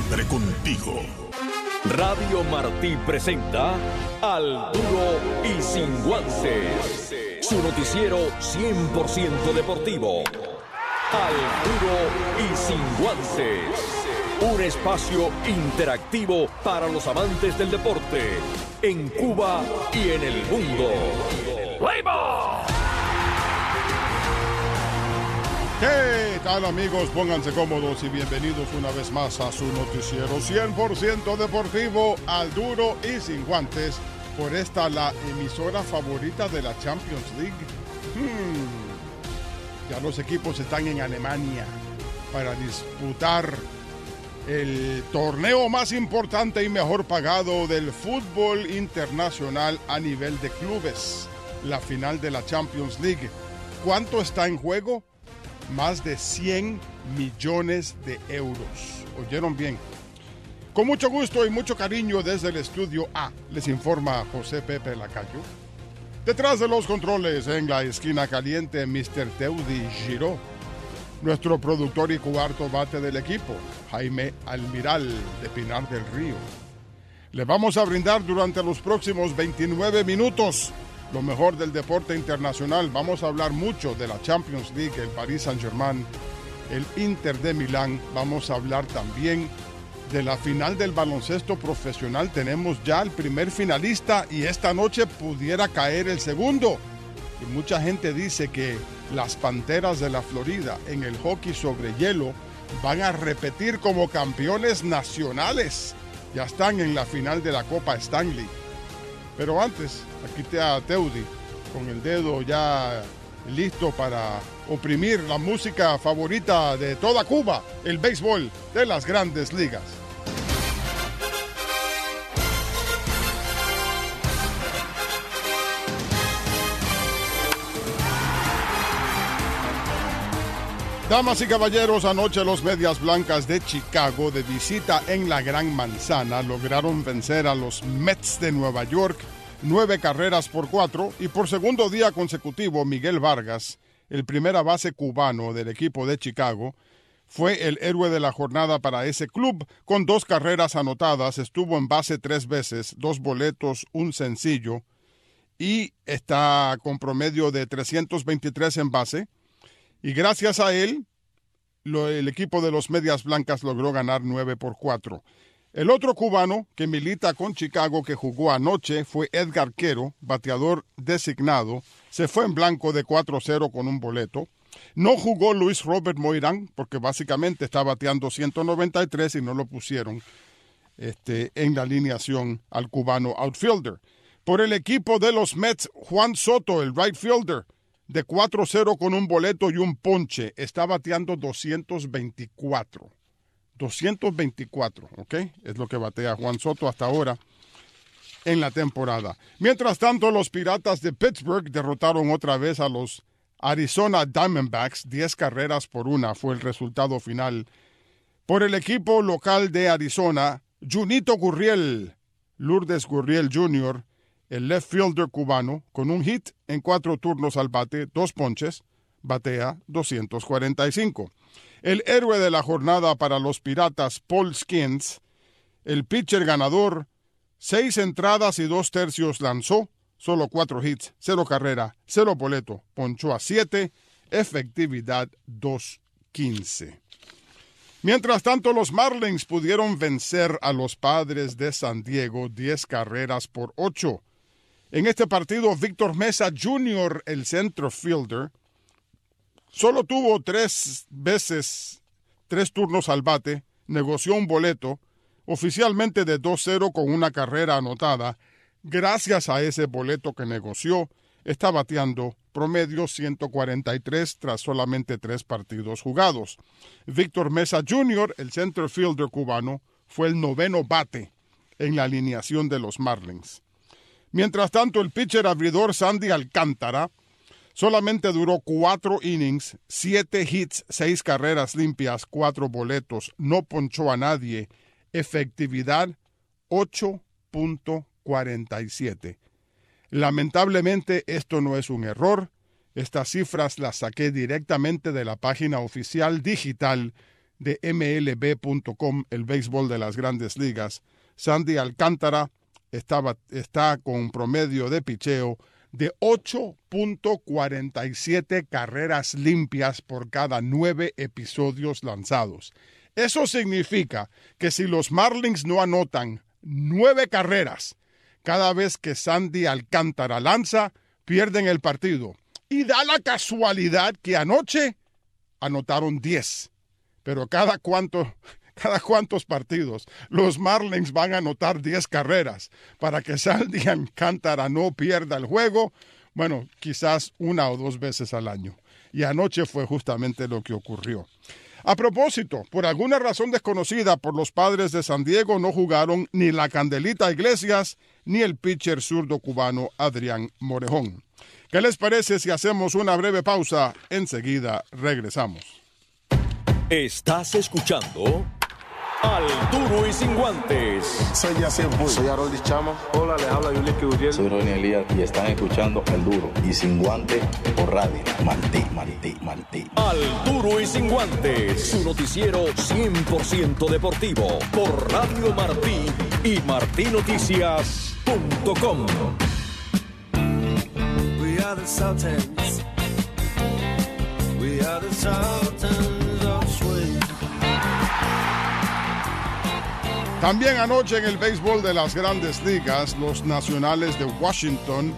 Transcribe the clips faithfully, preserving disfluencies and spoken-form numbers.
siempre contigo. Radio Martí presenta Al Duro y Sin Guances, su noticiero cien por ciento deportivo. Al Duro y Sin Guances, un espacio interactivo para los amantes del deporte en Cuba y en el mundo. ¡Play-ball! ¿Qué tal, amigos? Pónganse cómodos y bienvenidos una vez más a su noticiero cien por ciento deportivo, Al Duro y Sin Guantes, por esta la emisora favorita de la Champions League. Hmm. Ya los equipos están en Alemania para disputar el torneo más importante y mejor pagado del fútbol internacional a nivel de clubes, la final de la Champions League. ¿Cuánto está en juego? Más de cien millones de euros. ¿Oyeron bien? Con mucho gusto y mucho cariño desde el estudio A, les informa José Pepe Lacayo. Detrás de los controles, en la esquina caliente, mister Teudi Giró. Nuestro productor y cuarto bate del equipo, Jaime Almiral, de Pinar del Río. Le vamos a brindar durante los próximos veintinueve minutos lo mejor del deporte internacional. Vamos a hablar mucho de la Champions League, el Paris Saint-Germain, el Inter de Milán. Vamos a hablar también de la final del baloncesto profesional. Tenemos ya el primer finalista y esta noche pudiera caer el segundo. Y mucha gente dice que las Panteras de la Florida en el hockey sobre hielo van a repetir como campeones nacionales. Ya están en la final de la Copa Stanley. Pero antes, aquí está Teudi con el dedo ya listo para oprimir la música favorita de toda Cuba, el béisbol de las Grandes Ligas. Damas y caballeros, anoche los Medias Blancas de Chicago, de visita en la Gran Manzana, lograron vencer a los Mets de Nueva York nueve carreras por cuatro, y por segundo día consecutivo Miguel Vargas, el primera base cubano del equipo de Chicago, fue el héroe de la jornada para ese club. Con dos carreras anotadas, estuvo en base tres veces, dos boletos, un sencillo, y está con promedio de trescientos veintitrés en base. Y gracias a él, lo, el equipo de los Medias Blancas logró ganar nueve por cuatro. El otro cubano que milita con Chicago que jugó anoche fue Edgar Quero, bateador designado. Se fue en blanco de cuatro cero con un boleto. No jugó Luis Robert Moirán porque básicamente está bateando ciento noventa y tres y no lo pusieron este, en la alineación al cubano outfielder. Por el equipo de los Mets, Juan Soto, el right fielder, de cuatro cero con un boleto y un ponche, está bateando doscientos veinticuatro. doscientos veinticuatro, ¿ok? Es lo que batea Juan Soto hasta ahora en la temporada. Mientras tanto, los Piratas de Pittsburgh derrotaron otra vez a los Arizona Diamondbacks. diez carreras por una fue el resultado final. Por el equipo local de Arizona, Junito Gurriel, Lourdes Gurriel junior, el left fielder cubano, con un hit en cuatro turnos al bate, dos ponches, batea doscientos cuarenta y cinco. El héroe de la jornada para los Piratas, Paul Skeens, el pitcher ganador, seis entradas y dos tercios lanzó, solo cuatro hits, cero carrera, cero boleto, ponchó a siete, efectividad dos quince. Mientras tanto, los Marlins pudieron vencer a los Padres de San Diego diez carreras por ocho. En este partido, Víctor Mesa junior, el center fielder, solo tuvo tres veces, tres turnos al bate, negoció un boleto, oficialmente de dos cero con una carrera anotada. Gracias a ese boleto que negoció, está bateando promedio ciento cuarenta y tres tras solamente tres partidos jugados. Víctor Mesa junior, el center fielder cubano, fue el noveno bate en la alineación de los Marlins. Mientras tanto, el pitcher abridor Sandy Alcántara solamente duró cuatro innings, siete hits, seis carreras limpias, cuatro boletos, no ponchó a nadie, efectividad ocho punto cuarenta y siete. Lamentablemente esto no es un error, estas cifras las saqué directamente de la página oficial digital de M L B punto com, el béisbol de las Grandes Ligas. Sandy Alcántara estaba, está con un promedio de picheo de ocho punto cuarenta y siete carreras limpias por cada nueve episodios lanzados. Eso significa que si los Marlins no anotan nueve carreras cada vez que Sandy Alcántara lanza, pierden el partido. Y da la casualidad que anoche anotaron diez. Pero cada cuánto, cada cuántos partidos los Marlins van a anotar diez carreras para que Sandy Alcántara no pierda el juego. Bueno, quizás una o dos veces al año. Y anoche fue justamente lo que ocurrió. A propósito, por alguna razón desconocida por los Padres de San Diego, no jugaron ni la Candelita Iglesias ni el pitcher zurdo cubano Adrián Morejón. ¿Qué les parece si hacemos una breve pausa? Enseguida regresamos. Estás escuchando Al Duro y Sin Guantes. Soy Yacir Bull. Soy Harold Chama. Hola, les habla Yulín Gutiérrez. Soy Ronnie Elías y están escuchando Al Duro y Sin Guantes por radio. Martí, Martí, Martí. Al Duro y Sin Guantes, su noticiero cien por ciento deportivo por Radio Martí y martí noticias punto com. We are the Sultans. We are the Sultans of Swing. También anoche en el béisbol de las Grandes Ligas, los Nacionales de Washington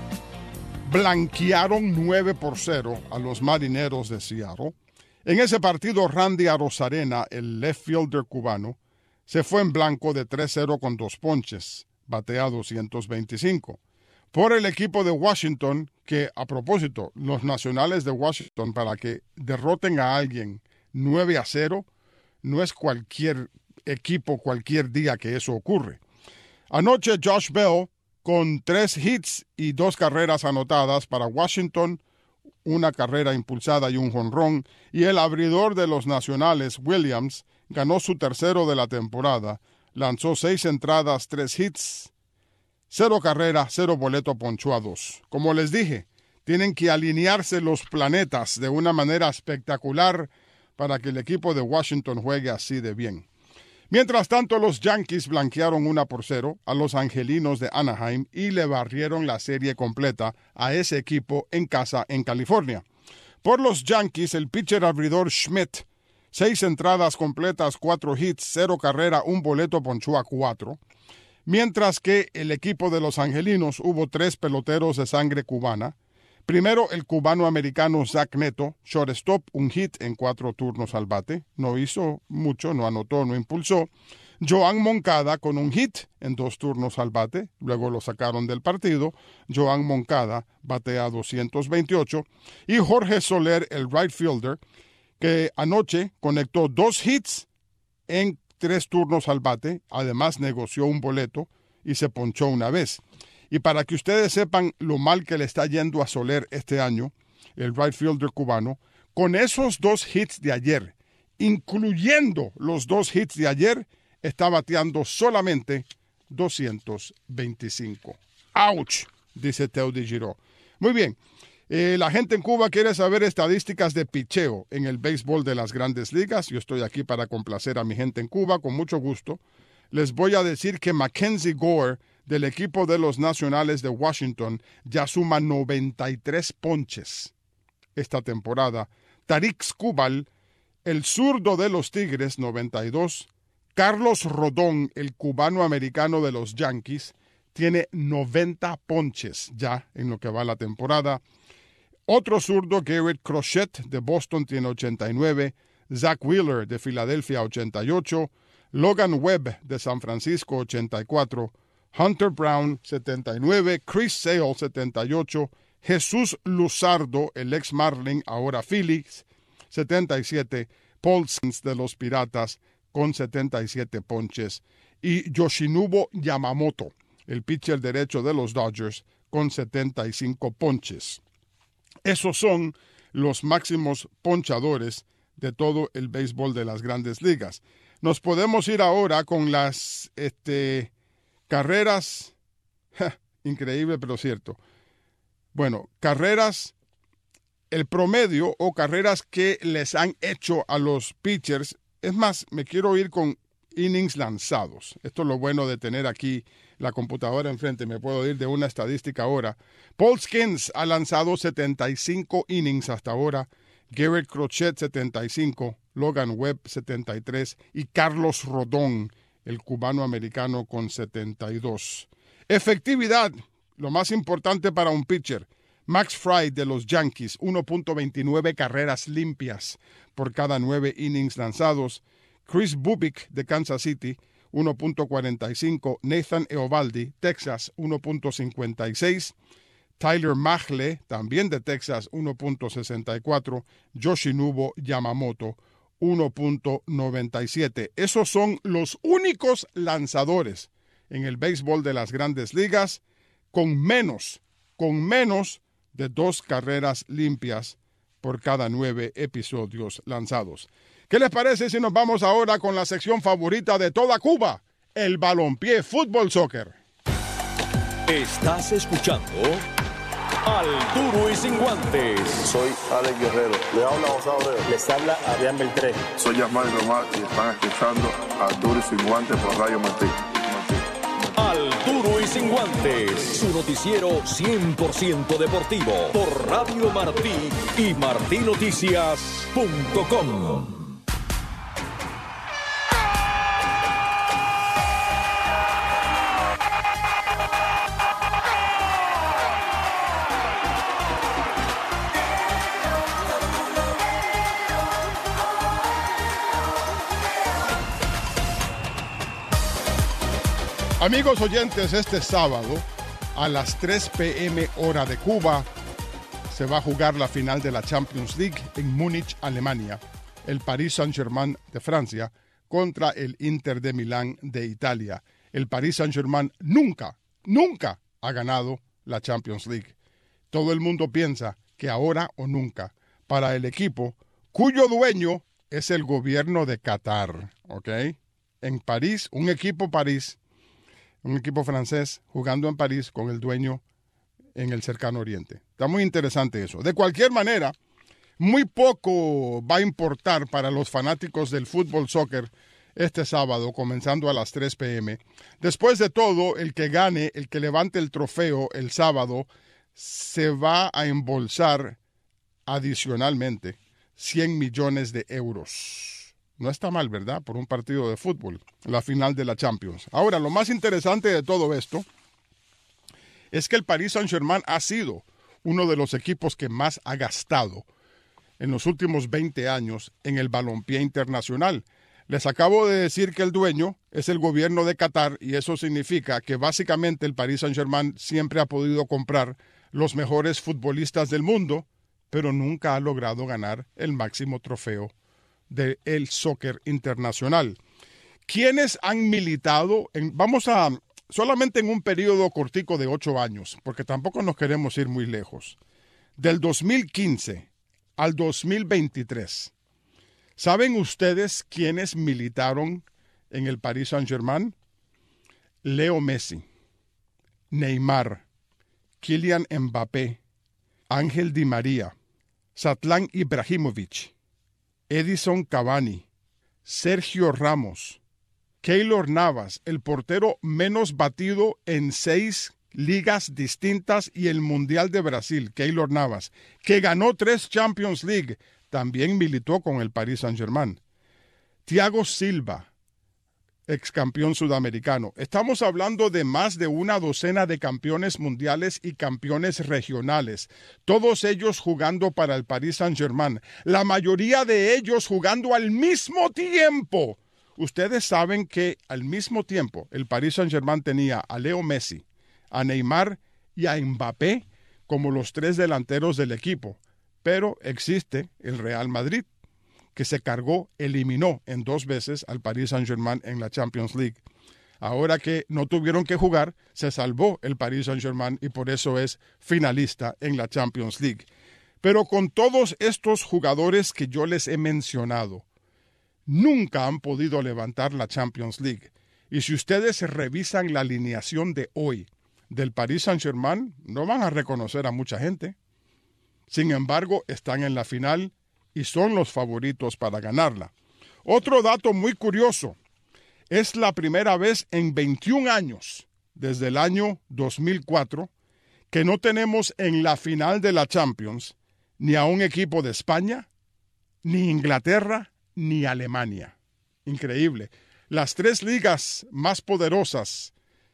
blanquearon nueve por cero a los Marineros de Seattle. En ese partido, Randy Arozarena, el left fielder cubano, se fue en blanco de tres cero con dos ponches, batea doscientos veinticinco. Por el equipo de Washington, que a propósito, los Nacionales de Washington, para que derroten a alguien nueve a cero, no es cualquier equipo cualquier día que eso ocurre. Anoche Josh Bell con tres hits y dos carreras anotadas para Washington, una carrera impulsada y un jonrón, y el abridor de los Nacionales, Williams, ganó su tercero de la temporada, lanzó seis entradas, tres hits, cero carrera, cero boleto, ponchó a dos. Como les dije, tienen que alinearse los planetas de una manera espectacular para que el equipo de Washington juegue así de bien. Mientras tanto, los Yankees blanquearon una por cero a los Angelinos de Anaheim y le barrieron la serie completa a ese equipo en casa en California. Por los Yankees, el pitcher abridor Schmidt, seis entradas completas, cuatro hits, cero carrera, un boleto, ponchó a cuatro. Mientras que el equipo de los Angelinos hubo tres peloteros de sangre cubana. Primero, el cubano-americano Zach Neto, shortstop, un hit en cuatro turnos al bate. No hizo mucho, no anotó, no impulsó. Joan Moncada con un hit en dos turnos al bate. Luego lo sacaron del partido. Joan Moncada batea doscientos veintiocho. Y Jorge Soler, el right fielder, que anoche conectó dos hits en tres turnos al bate. Además, negoció un boleto y se ponchó una vez. Y para que ustedes sepan lo mal que le está yendo a Soler este año, el right fielder cubano, con esos dos hits de ayer, incluyendo los dos hits de ayer, está bateando solamente doscientos veinticinco. ¡Auch!, dice Teo Di Giro. Muy bien, eh, la gente en Cuba quiere saber estadísticas de picheo en el béisbol de las Grandes Ligas. Yo estoy aquí para complacer a mi gente en Cuba, con mucho gusto. Les voy a decir que Mackenzie Gore, del equipo de los Nacionales de Washington, ya suma noventa y tres ponches esta temporada. Tarik Skubal, el zurdo de los Tigres, noventa y dos. Carlos Rodón, el cubano-americano de los Yankees, tiene noventa ponches ya en lo que va la temporada. Otro zurdo, Garrett Crochet, de Boston, tiene ochenta y nueve. Zach Wheeler, de Filadelfia, ochenta y ocho. Logan Webb, de San Francisco, ochenta y cuatro. Hunter Brown, setenta y nueve, Chris Sale, setenta y ocho, Jesús Luzardo, el ex Marlin, ahora Phillies, setenta y siete, Paul Sins de los Piratas con setenta y siete ponches, y Yoshinobu Yamamoto, el pitcher derecho de los Dodgers, con setenta y cinco ponches. Esos son los máximos ponchadores de todo el béisbol de las Grandes Ligas. Nos podemos ir ahora con las este, carreras, ja, increíble pero cierto. Bueno, carreras, el promedio o carreras que les han hecho a los pitchers es más, me quiero ir con innings lanzados. Esto es lo bueno de tener aquí la computadora enfrente. Me puedo ir de una estadística ahora. Paul Skeens ha lanzado setenta y cinco innings hasta ahora. Garrett Crochet, setenta y cinco. Logan Webb, setenta y tres. Y Carlos Rodón, el cubano-americano, con setenta y dos. Efectividad, lo más importante para un pitcher. Max Fried de los Yankees, uno punto veintinueve carreras limpias por cada nueve innings lanzados. Chris Bubik de Kansas City, uno punto cuarenta y cinco. Nathan Eovaldi, Texas, uno punto cincuenta y seis. Tyler Mahle, también de Texas, uno punto sesenta y cuatro. Yoshinobu Yamamoto, uno punto noventa y siete. Esos son los únicos lanzadores en el béisbol de las Grandes Ligas con menos, con menos de dos carreras limpias por cada nueve episodios lanzados. ¿Qué les parece si nos vamos ahora con la sección favorita de toda Cuba, el balompié fútbol soccer? Estás escuchando Al Duro y Sin Guantes. Soy Alex Guerrero. Le habla José Abreu. Les habla Adrián Beltré. Soy Yasmán Román y están escuchando Al Duro y Sin Guantes por Radio Martí. Al Duro y Sin Guantes, su noticiero cien por ciento deportivo por Radio Martí y martí noticias punto com. Amigos oyentes, este sábado a las tres p m hora de Cuba se va a jugar la final de la Champions League en Múnich, Alemania. El Paris Saint-Germain de Francia contra el Inter de Milán de Italia. El Paris Saint-Germain nunca, nunca ha ganado la Champions League. Todo el mundo piensa que ahora o nunca para el equipo cuyo dueño es el gobierno de Qatar, ¿ok? En París, un equipo París, un equipo francés jugando en París con el dueño en el cercano oriente. Está muy interesante eso. De cualquier manera, muy poco va a importar para los fanáticos del fútbol soccer este sábado, comenzando a las tres p m Después de todo, el que gane, el que levante el trofeo el sábado, se va a embolsar adicionalmente cien millones de euros. No está mal, ¿verdad? Por un partido de fútbol, la final de la Champions. Ahora, lo más interesante de todo esto es que el Paris Saint-Germain ha sido uno de los equipos que más ha gastado en los últimos veinte años en el balompié internacional. Les acabo de decir que el dueño es el gobierno de Qatar y eso significa que básicamente el Paris Saint-Germain siempre ha podido comprar los mejores futbolistas del mundo, pero nunca ha logrado ganar el máximo trofeo del soccer internacional. ¿Quiénes han militado? En, vamos a, solamente en un periodo cortico de ocho años, porque tampoco nos queremos ir muy lejos. Del dos mil quince al dos mil veintitrés. ¿Saben ustedes quiénes militaron en el Paris Saint-Germain? Leo Messi, Neymar, Kylian Mbappé, Ángel Di María, Zlatan Ibrahimovic, Edison Cavani, Sergio Ramos, Keylor Navas, el portero menos batido en seis ligas distintas y el Mundial de Brasil, Keylor Navas, que ganó tres Champions League, también militó con el Paris Saint-Germain. Thiago Silva, ex campeón sudamericano. Estamos hablando de más de una docena de campeones mundiales y campeones regionales, todos ellos jugando para el Paris Saint-Germain, la mayoría de ellos jugando al mismo tiempo. Ustedes saben que al mismo tiempo el Paris Saint-Germain tenía a Leo Messi, a Neymar y a Mbappé como los tres delanteros del equipo, pero existe el Real Madrid, que se cargó, eliminó en dos veces al Paris Saint-Germain en la Champions League. Ahora que no tuvieron que jugar, se salvó el Paris Saint-Germain y por eso es finalista en la Champions League. Pero con todos estos jugadores que yo les he mencionado, nunca han podido levantar la Champions League. Y si ustedes revisan la alineación de hoy del Paris Saint-Germain, no van a reconocer a mucha gente. Sin embargo, están en la final y son los favoritos para ganarla. Otro dato muy curioso, es la primera vez en veintiún años, desde el año dos mil cuatro, que no tenemos en la final de la Champions ni a un equipo de España, ni Inglaterra, ni Alemania. Increíble. Las tres ligas más poderosas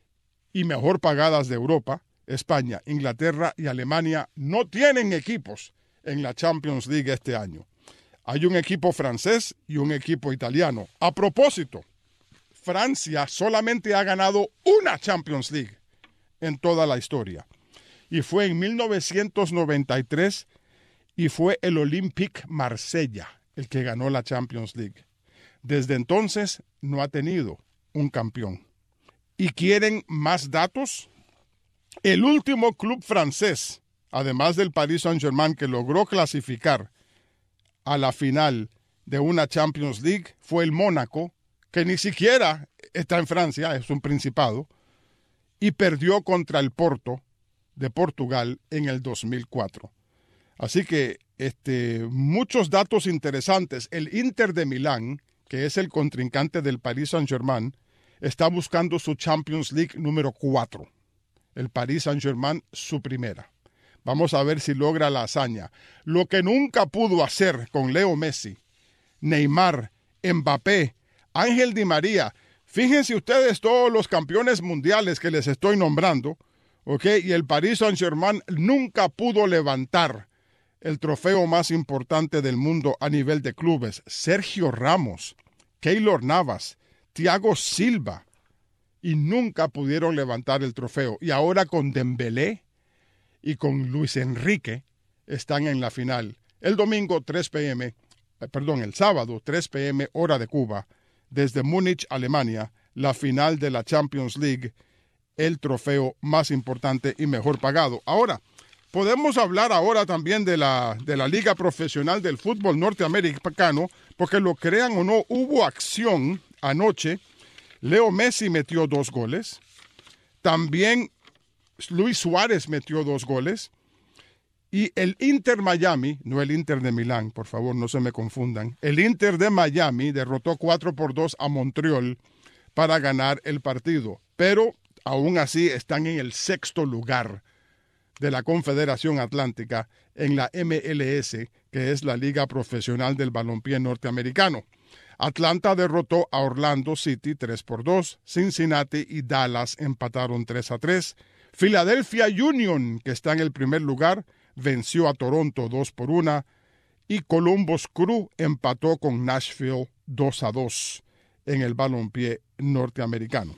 y mejor pagadas de Europa, España, Inglaterra y Alemania, no tienen equipos en la Champions League este año. Hay un equipo francés y un equipo italiano. A propósito, Francia solamente ha ganado una Champions League en toda la historia. Y fue en mil novecientos noventa y tres y fue el Olympique Marsella el que ganó la Champions League. Desde entonces no ha tenido un campeón. ¿Y quieren más datos? El último club francés, además del Paris Saint-Germain, que logró clasificar a la final de una Champions League, fue el Mónaco, que ni siquiera está en Francia, es un principado, y perdió contra el Porto de Portugal en el dos mil cuatro. Así que este, muchos datos interesantes. El Inter de Milán, que es el contrincante del Paris Saint-Germain, está buscando su Champions League número cuatro. El Paris Saint-Germain su primera. Vamos a ver si logra la hazaña. Lo que nunca pudo hacer con Leo Messi, Neymar, Mbappé, Ángel Di María. Fíjense ustedes todos los campeones mundiales que les estoy nombrando, ¿ok? Y el Paris Saint-Germain nunca pudo levantar el trofeo más importante del mundo a nivel de clubes. Sergio Ramos, Keylor Navas, Thiago Silva, y nunca pudieron levantar el trofeo. Y ahora con Dembélé y con Luis Enrique están en la final. El domingo tres p m, eh, perdón, el sábado tres p m hora de Cuba, desde Múnich, Alemania, la final de la Champions League, el trofeo más importante y mejor pagado. Ahora, podemos hablar ahora también de la, de la Liga Profesional del Fútbol Norteamericano, porque lo crean o no, hubo acción anoche. Leo Messi metió dos goles. También Luis Suárez metió dos goles. Y el Inter Miami, no el Inter de Milán, por favor, no se me confundan. El Inter de Miami derrotó cuatro por dos a Montreal para ganar el partido. Pero aún así están en el sexto lugar de la Confederación Atlántica en la M L S, que es la Liga Profesional del Balompié Norteamericano. Atlanta derrotó a Orlando City tres por dos, Cincinnati y Dallas empataron tres a tres, Philadelphia Union, que está en el primer lugar, venció a Toronto dos por uno, y Columbus Crew empató con Nashville dos a dos en el balompié norteamericano.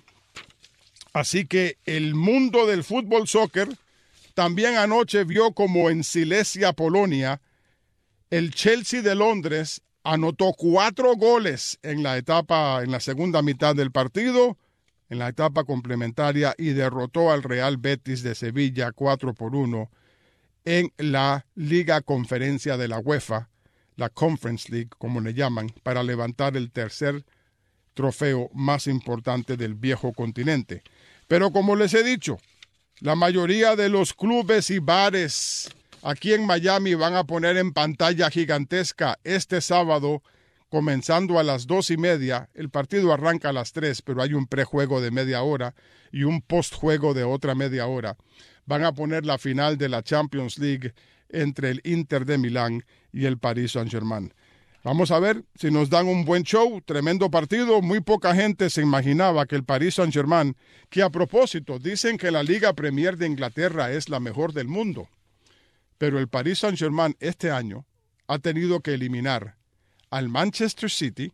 Así que el mundo del fútbol soccer también anoche vio como en Silesia, Polonia, el Chelsea de Londres anotó cuatro goles en la etapa, en la segunda mitad del partido, en la etapa complementaria, y derrotó al Real Betis de Sevilla cuatro por uno en la Liga Conferencia de la UEFA, la Conference League, como le llaman, para levantar el tercer trofeo más importante del viejo continente. Pero como les he dicho, la mayoría de los clubes y bares aquí en Miami van a poner en pantalla gigantesca este sábado, comenzando a las dos y media. El partido arranca a las tres, pero hay un prejuego de media hora y un postjuego de otra media hora. Van a poner la final de la Champions League entre el Inter de Milán y el Paris Saint-Germain. Vamos a ver si nos dan un buen show, tremendo partido. Muy poca gente se imaginaba que el Paris Saint-Germain, que a propósito dicen que la Liga Premier de Inglaterra es la mejor del mundo, pero el Paris Saint-Germain este año ha tenido que eliminar al Manchester City,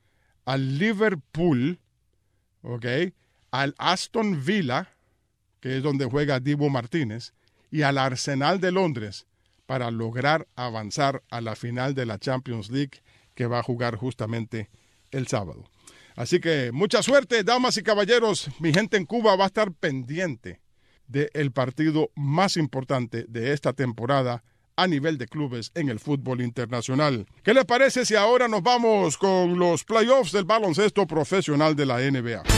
al Liverpool, ¿okay?, al Aston Villa, que es donde juega Dibu Martínez, y al Arsenal de Londres, para lograr avanzar a la final de la Champions League, que va a jugar justamente el sábado. Así que mucha suerte, damas y caballeros. Mi gente en Cuba va a estar pendiente del partido más importante de esta temporada a nivel de clubes en el fútbol internacional. ¿Qué les parece si ahora nos vamos con los playoffs del baloncesto profesional de la N B A?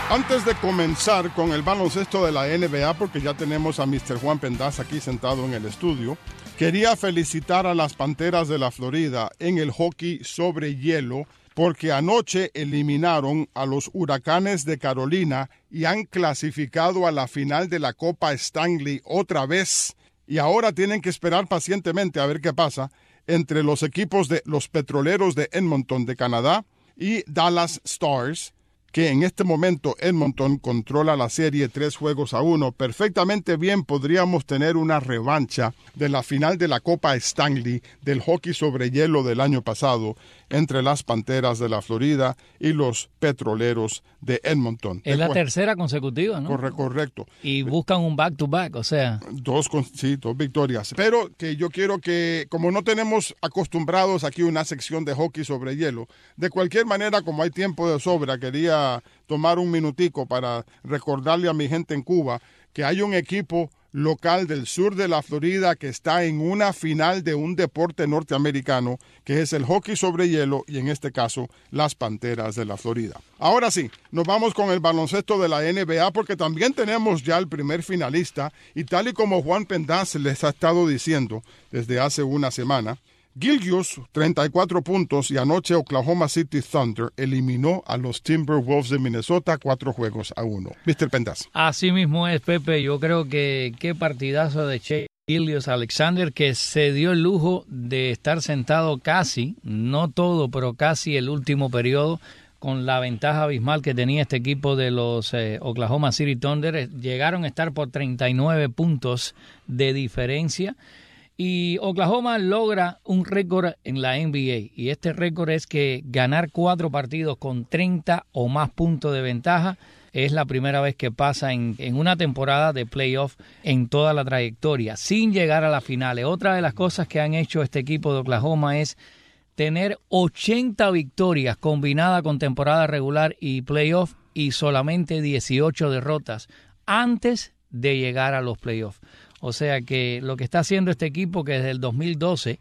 Antes de comenzar con el baloncesto de la N B A, porque ya tenemos a mister Juan Pendaz aquí sentado en el estudio, quería felicitar a las Panteras de la Florida en el hockey sobre hielo, porque anoche eliminaron a los Huracanes de Carolina y han clasificado a la final de la Copa Stanley otra vez. Y ahora tienen que esperar pacientemente a ver qué pasa entre los equipos de los Petroleros de Edmonton de Canadá y Dallas Stars, que en este momento Edmonton controla la serie tres juegos a uno. Perfectamente bien podríamos tener una revancha de la final de la Copa Stanley del hockey sobre hielo del año pasado entre las Panteras de la Florida y los Petroleros de Edmonton. Es la tercera consecutiva, ¿no? Corre, correcto. Y buscan un back-to-back, o sea... Dos, sí, dos victorias. Pero que yo quiero que, como no tenemos acostumbrados aquí una sección de hockey sobre hielo, de cualquier manera, como hay tiempo de sobra, quería tomar un minutico para recordarle a mi gente en Cuba que hay un equipo local del sur de la Florida que está en una final de un deporte norteamericano que es el hockey sobre hielo y en este caso las Panteras de la Florida. Ahora sí, nos vamos con el baloncesto de la N B A porque también tenemos ya el primer finalista y tal y como Juan Pendaz les ha estado diciendo desde hace una semana, Gilgeous, treinta y cuatro puntos, y anoche Oklahoma City Thunder eliminó a los Timberwolves de Minnesota cuatro juegos a uno. mister Pendaz. Así mismo es, Pepe. Yo creo que qué partidazo de Shai Gilgeous-Alexander, que se dio el lujo de estar sentado casi, no todo, pero casi el último periodo, con la ventaja abismal que tenía este equipo de los eh, Oklahoma City Thunder. Llegaron a estar por treinta y nueve puntos de diferencia. Y Oklahoma logra un récord en la N B A, y este récord es que ganar cuatro partidos con treinta o más puntos de ventaja es la primera vez que pasa en, en una temporada de playoff en toda la trayectoria, sin llegar a las finales. Otra de las cosas que han hecho este equipo de Oklahoma es tener ochenta victorias combinadas con temporada regular y playoff y solamente dieciocho derrotas antes de llegar a los playoffs. O sea que lo que está haciendo este equipo, que desde el dos mil doce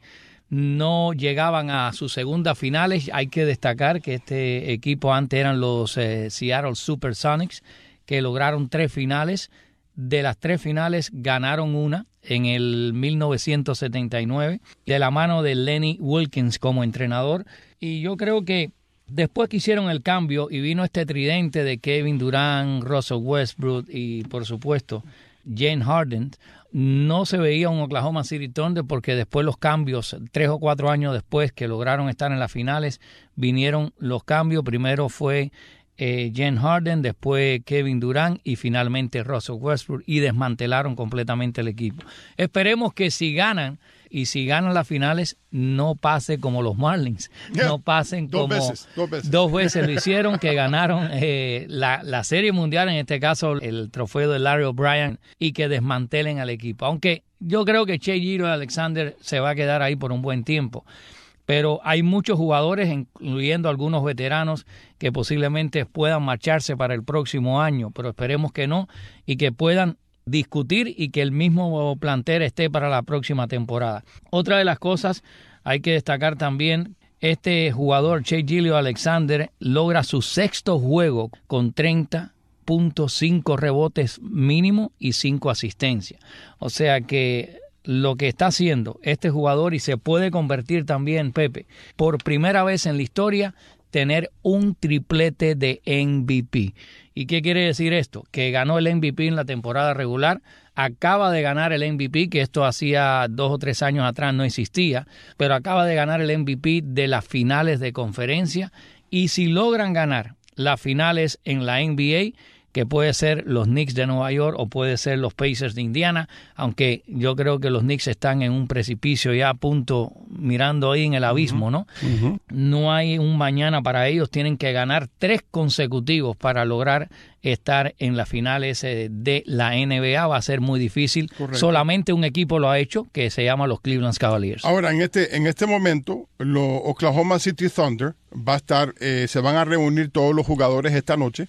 no llegaban a sus segundas finales, hay que destacar que este equipo antes eran los eh, Seattle Supersonics, que lograron tres finales. De las tres finales ganaron una en el mil novecientos setenta y nueve, de la mano de Lenny Wilkins como entrenador. Y yo creo que después que hicieron el cambio y vino este tridente de Kevin Durant, Russell Westbrook y por supuesto James Harden, no se veía un Oklahoma City Thunder porque después los cambios, tres o cuatro años después que lograron estar en las finales, vinieron los cambios. Primero fue eh, James Harden, después Kevin Durant y finalmente Russell Westbrook, y desmantelaron completamente el equipo. Esperemos que si ganan y si ganan las finales no pase como los Marlins, yeah. no pasen dos como veces, dos veces. dos veces lo hicieron, que ganaron eh, la, la Serie Mundial, en este caso el trofeo de Larry O'Brien, y que desmantelen al equipo. Aunque yo creo que Shai Gilgeous-Alexander se va a quedar ahí por un buen tiempo. Pero hay muchos jugadores, incluyendo algunos veteranos, que posiblemente puedan marcharse para el próximo año, pero esperemos que no, y que puedan discutir y que el mismo plantel esté para la próxima temporada. Otra de las cosas, hay que destacar también, este jugador, Shai Gilgeous-Alexander, logra su sexto juego con treinta punto cinco rebotes mínimo y cinco asistencias. O sea que lo que está haciendo este jugador, y se puede convertir también, Pepe, por primera vez en la historia, tener un triplete de M V P. ¿Y qué quiere decir esto? Que ganó el M V P en la temporada regular, acaba de ganar el M V P, que esto hacía dos o tres años atrás no existía, pero acaba de ganar el M V P de las finales de conferencia, y si logran ganar las finales en la N B A, que puede ser los Knicks de Nueva York o puede ser los Pacers de Indiana, aunque yo creo que los Knicks están en un precipicio ya a punto, mirando ahí en el abismo, ¿no? Uh-huh. No hay un mañana para ellos, tienen que ganar tres consecutivos para lograr estar en las finales de la N B A. Va a ser muy difícil. Correcto. Solamente un equipo lo ha hecho, que se llama los Cleveland Cavaliers. Ahora, en este en este momento, los Oklahoma City Thunder va a estar, eh, se van a reunir todos los jugadores esta noche,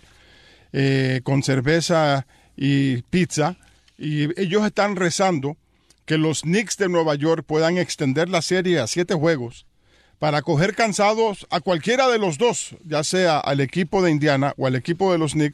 Eh, con cerveza y pizza, y ellos están rezando que los Knicks de Nueva York puedan extender la serie a siete juegos para coger cansados a cualquiera de los dos, ya sea al equipo de Indiana o al equipo de los Knicks,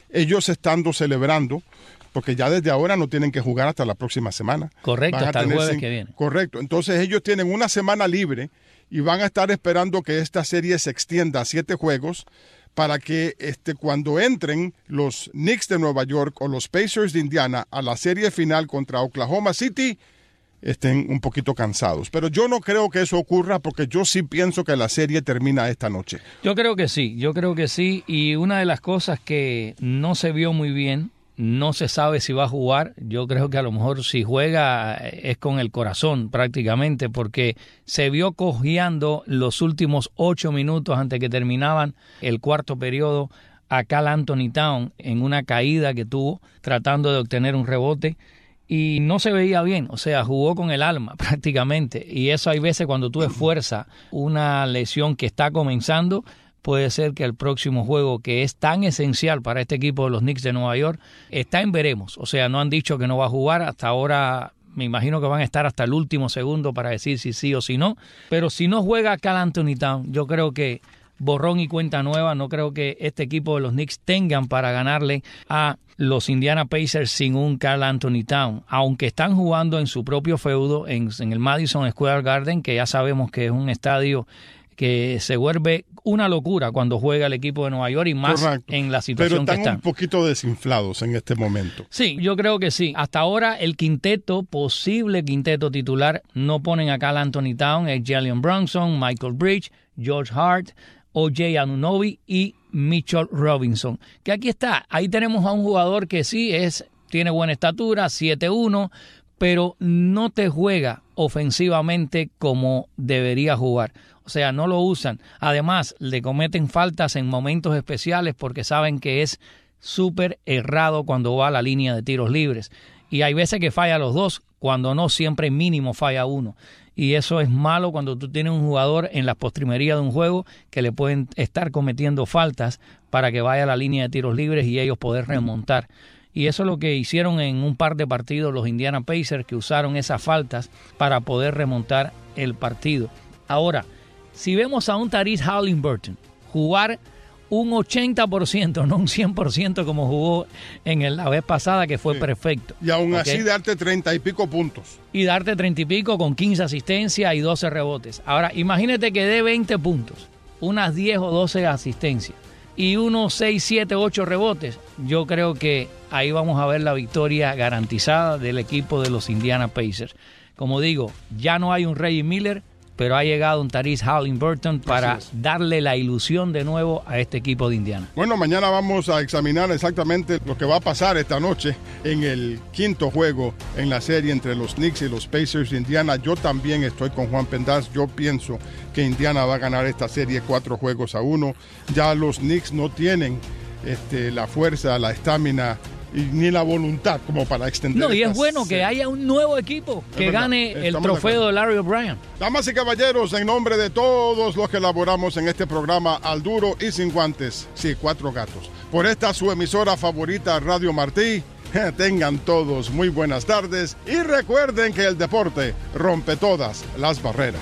ellos estando celebrando, porque ya desde ahora no tienen que jugar hasta la próxima semana. Correcto, hasta el jueves que viene. Correcto, entonces ellos tienen una semana libre y van a estar esperando que esta serie se extienda a siete juegos para que este, cuando entren los Knicks de Nueva York o los Pacers de Indiana a la serie final contra Oklahoma City, estén un poquito cansados. Pero yo no creo que eso ocurra porque yo sí pienso que la serie termina esta noche. Yo creo que sí, yo creo que sí. Y una de las cosas que no se vio muy bien, no se sabe si va a jugar. Yo creo que a lo mejor si juega es con el corazón prácticamente, porque se vio cojeando los últimos ocho minutos antes que terminaban el cuarto periodo a Karl Anthony Towns en una caída que tuvo tratando de obtener un rebote. Y no se veía bien, o sea, jugó con el alma prácticamente. Y eso hay veces cuando tú esfuerzas una lesión que está comenzando, puede ser que el próximo juego, que es tan esencial para este equipo de los Knicks de Nueva York, está en veremos. O sea, no han dicho que no va a jugar. Hasta ahora me imagino que van a estar hasta el último segundo para decir si sí o si no. Pero si no juega Karl Anthony Towns, yo creo que borrón y cuenta nueva. No creo que este equipo de los Knicks tengan para ganarle a los Indiana Pacers sin un Karl Anthony Towns, aunque están jugando en su propio feudo en, en el Madison Square Garden, que ya sabemos que es un estadio que se vuelve una locura cuando juega el equipo de Nueva York y más Correcto. En la situación que están. Pero están un poquito desinflados en este momento. Sí, yo creo que sí. Hasta ahora el quinteto, posible quinteto titular, no ponen a Karl Anthony Towns, es Jalen Brunson, Michael Bridges, George Hart, O J Anunoby y Mitchell Robinson. Que aquí está, ahí tenemos a un jugador que sí es, tiene buena estatura, siete uno, pero no te juega ofensivamente como debería jugar. O sea, no lo usan. Además, le cometen faltas en momentos especiales porque saben que es súper errado cuando va a la línea de tiros libres. Y hay veces que falla los dos, cuando no, siempre mínimo falla uno. Y eso es malo cuando tú tienes un jugador en las postrimerías de un juego que le pueden estar cometiendo faltas para que vaya a la línea de tiros libres y ellos poder remontar. Y eso es lo que hicieron en un par de partidos los Indiana Pacers, que usaron esas faltas para poder remontar el partido. Ahora, si vemos a un Tyrese Haliburton jugar un ochenta por ciento, no un cien por ciento como jugó en el, la vez pasada, que fue sí. perfecto. Y aún ¿okay? así darte treinta y pico puntos. Y darte treinta y pico con quince asistencias y doce rebotes. Ahora, imagínate que dé veinte puntos, unas diez o doce asistencias y unos seis, siete, ocho rebotes. Yo creo que ahí vamos a ver la victoria garantizada del equipo de los Indiana Pacers. Como digo, ya no hay un Reggie Miller, pero ha llegado un Tyrese Haliburton para darle la ilusión de nuevo a este equipo de Indiana. Bueno, mañana vamos a examinar exactamente lo que va a pasar esta noche en el quinto juego en la serie entre los Knicks y los Pacers de Indiana. Yo también estoy con Juan Pendaz. Yo pienso que Indiana va a ganar esta serie cuatro juegos a uno. Ya los Knicks no tienen este, la fuerza, la estamina y ni la voluntad como para extender. No, y es bueno serie. Que haya un nuevo equipo que gane el trofeo de, de Larry O'Brien. Damas y caballeros, en nombre de todos los que elaboramos en este programa Al Duro y Sin Guantes, sí, cuatro gatos, por esta su emisora favorita, Radio Martí, tengan todos muy buenas tardes y recuerden que el deporte rompe todas las barreras.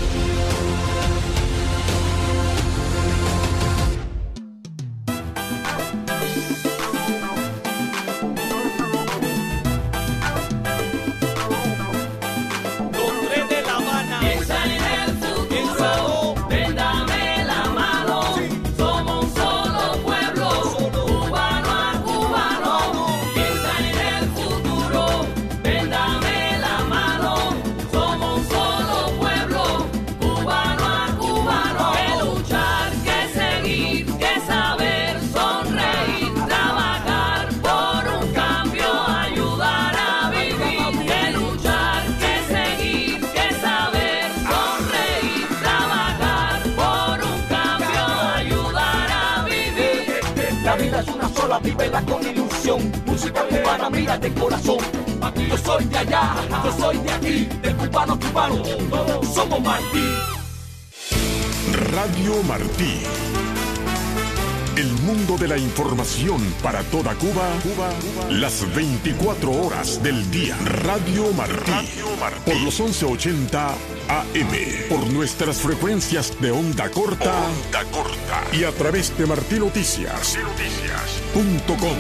Vívela con ilusión, música cubana, mira de corazón. Aquí yo soy de allá, yo soy de aquí, de cubano a cubano, todos somos Martí. Radio Martí. El mundo de la información para toda Cuba, Cuba, Cuba. Las veinticuatro horas del día. Radio Martí. Radio Martí. Por los once ochenta A M. Por nuestras frecuencias de onda corta. Onda corta. Y a través de Martí Noticias. Noticias. Punto com.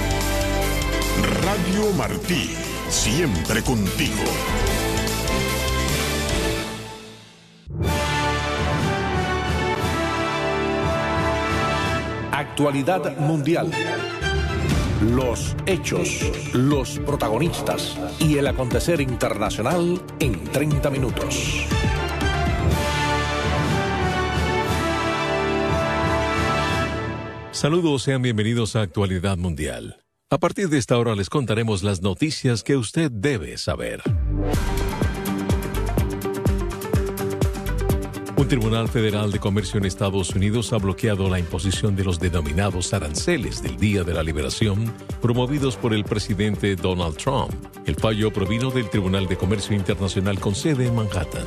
Radio Martí. Siempre contigo. Actualidad mundial. Los hechos, los protagonistas y el acontecer internacional en treinta minutos. Saludos, sean bienvenidos a Actualidad Mundial. A partir de esta hora les contaremos las noticias que usted debe saber. Un tribunal federal de comercio en Estados Unidos ha bloqueado la imposición de los denominados aranceles del Día de la Liberación, promovidos por el presidente Donald Trump. El fallo provino del Tribunal de Comercio Internacional con sede en Manhattan.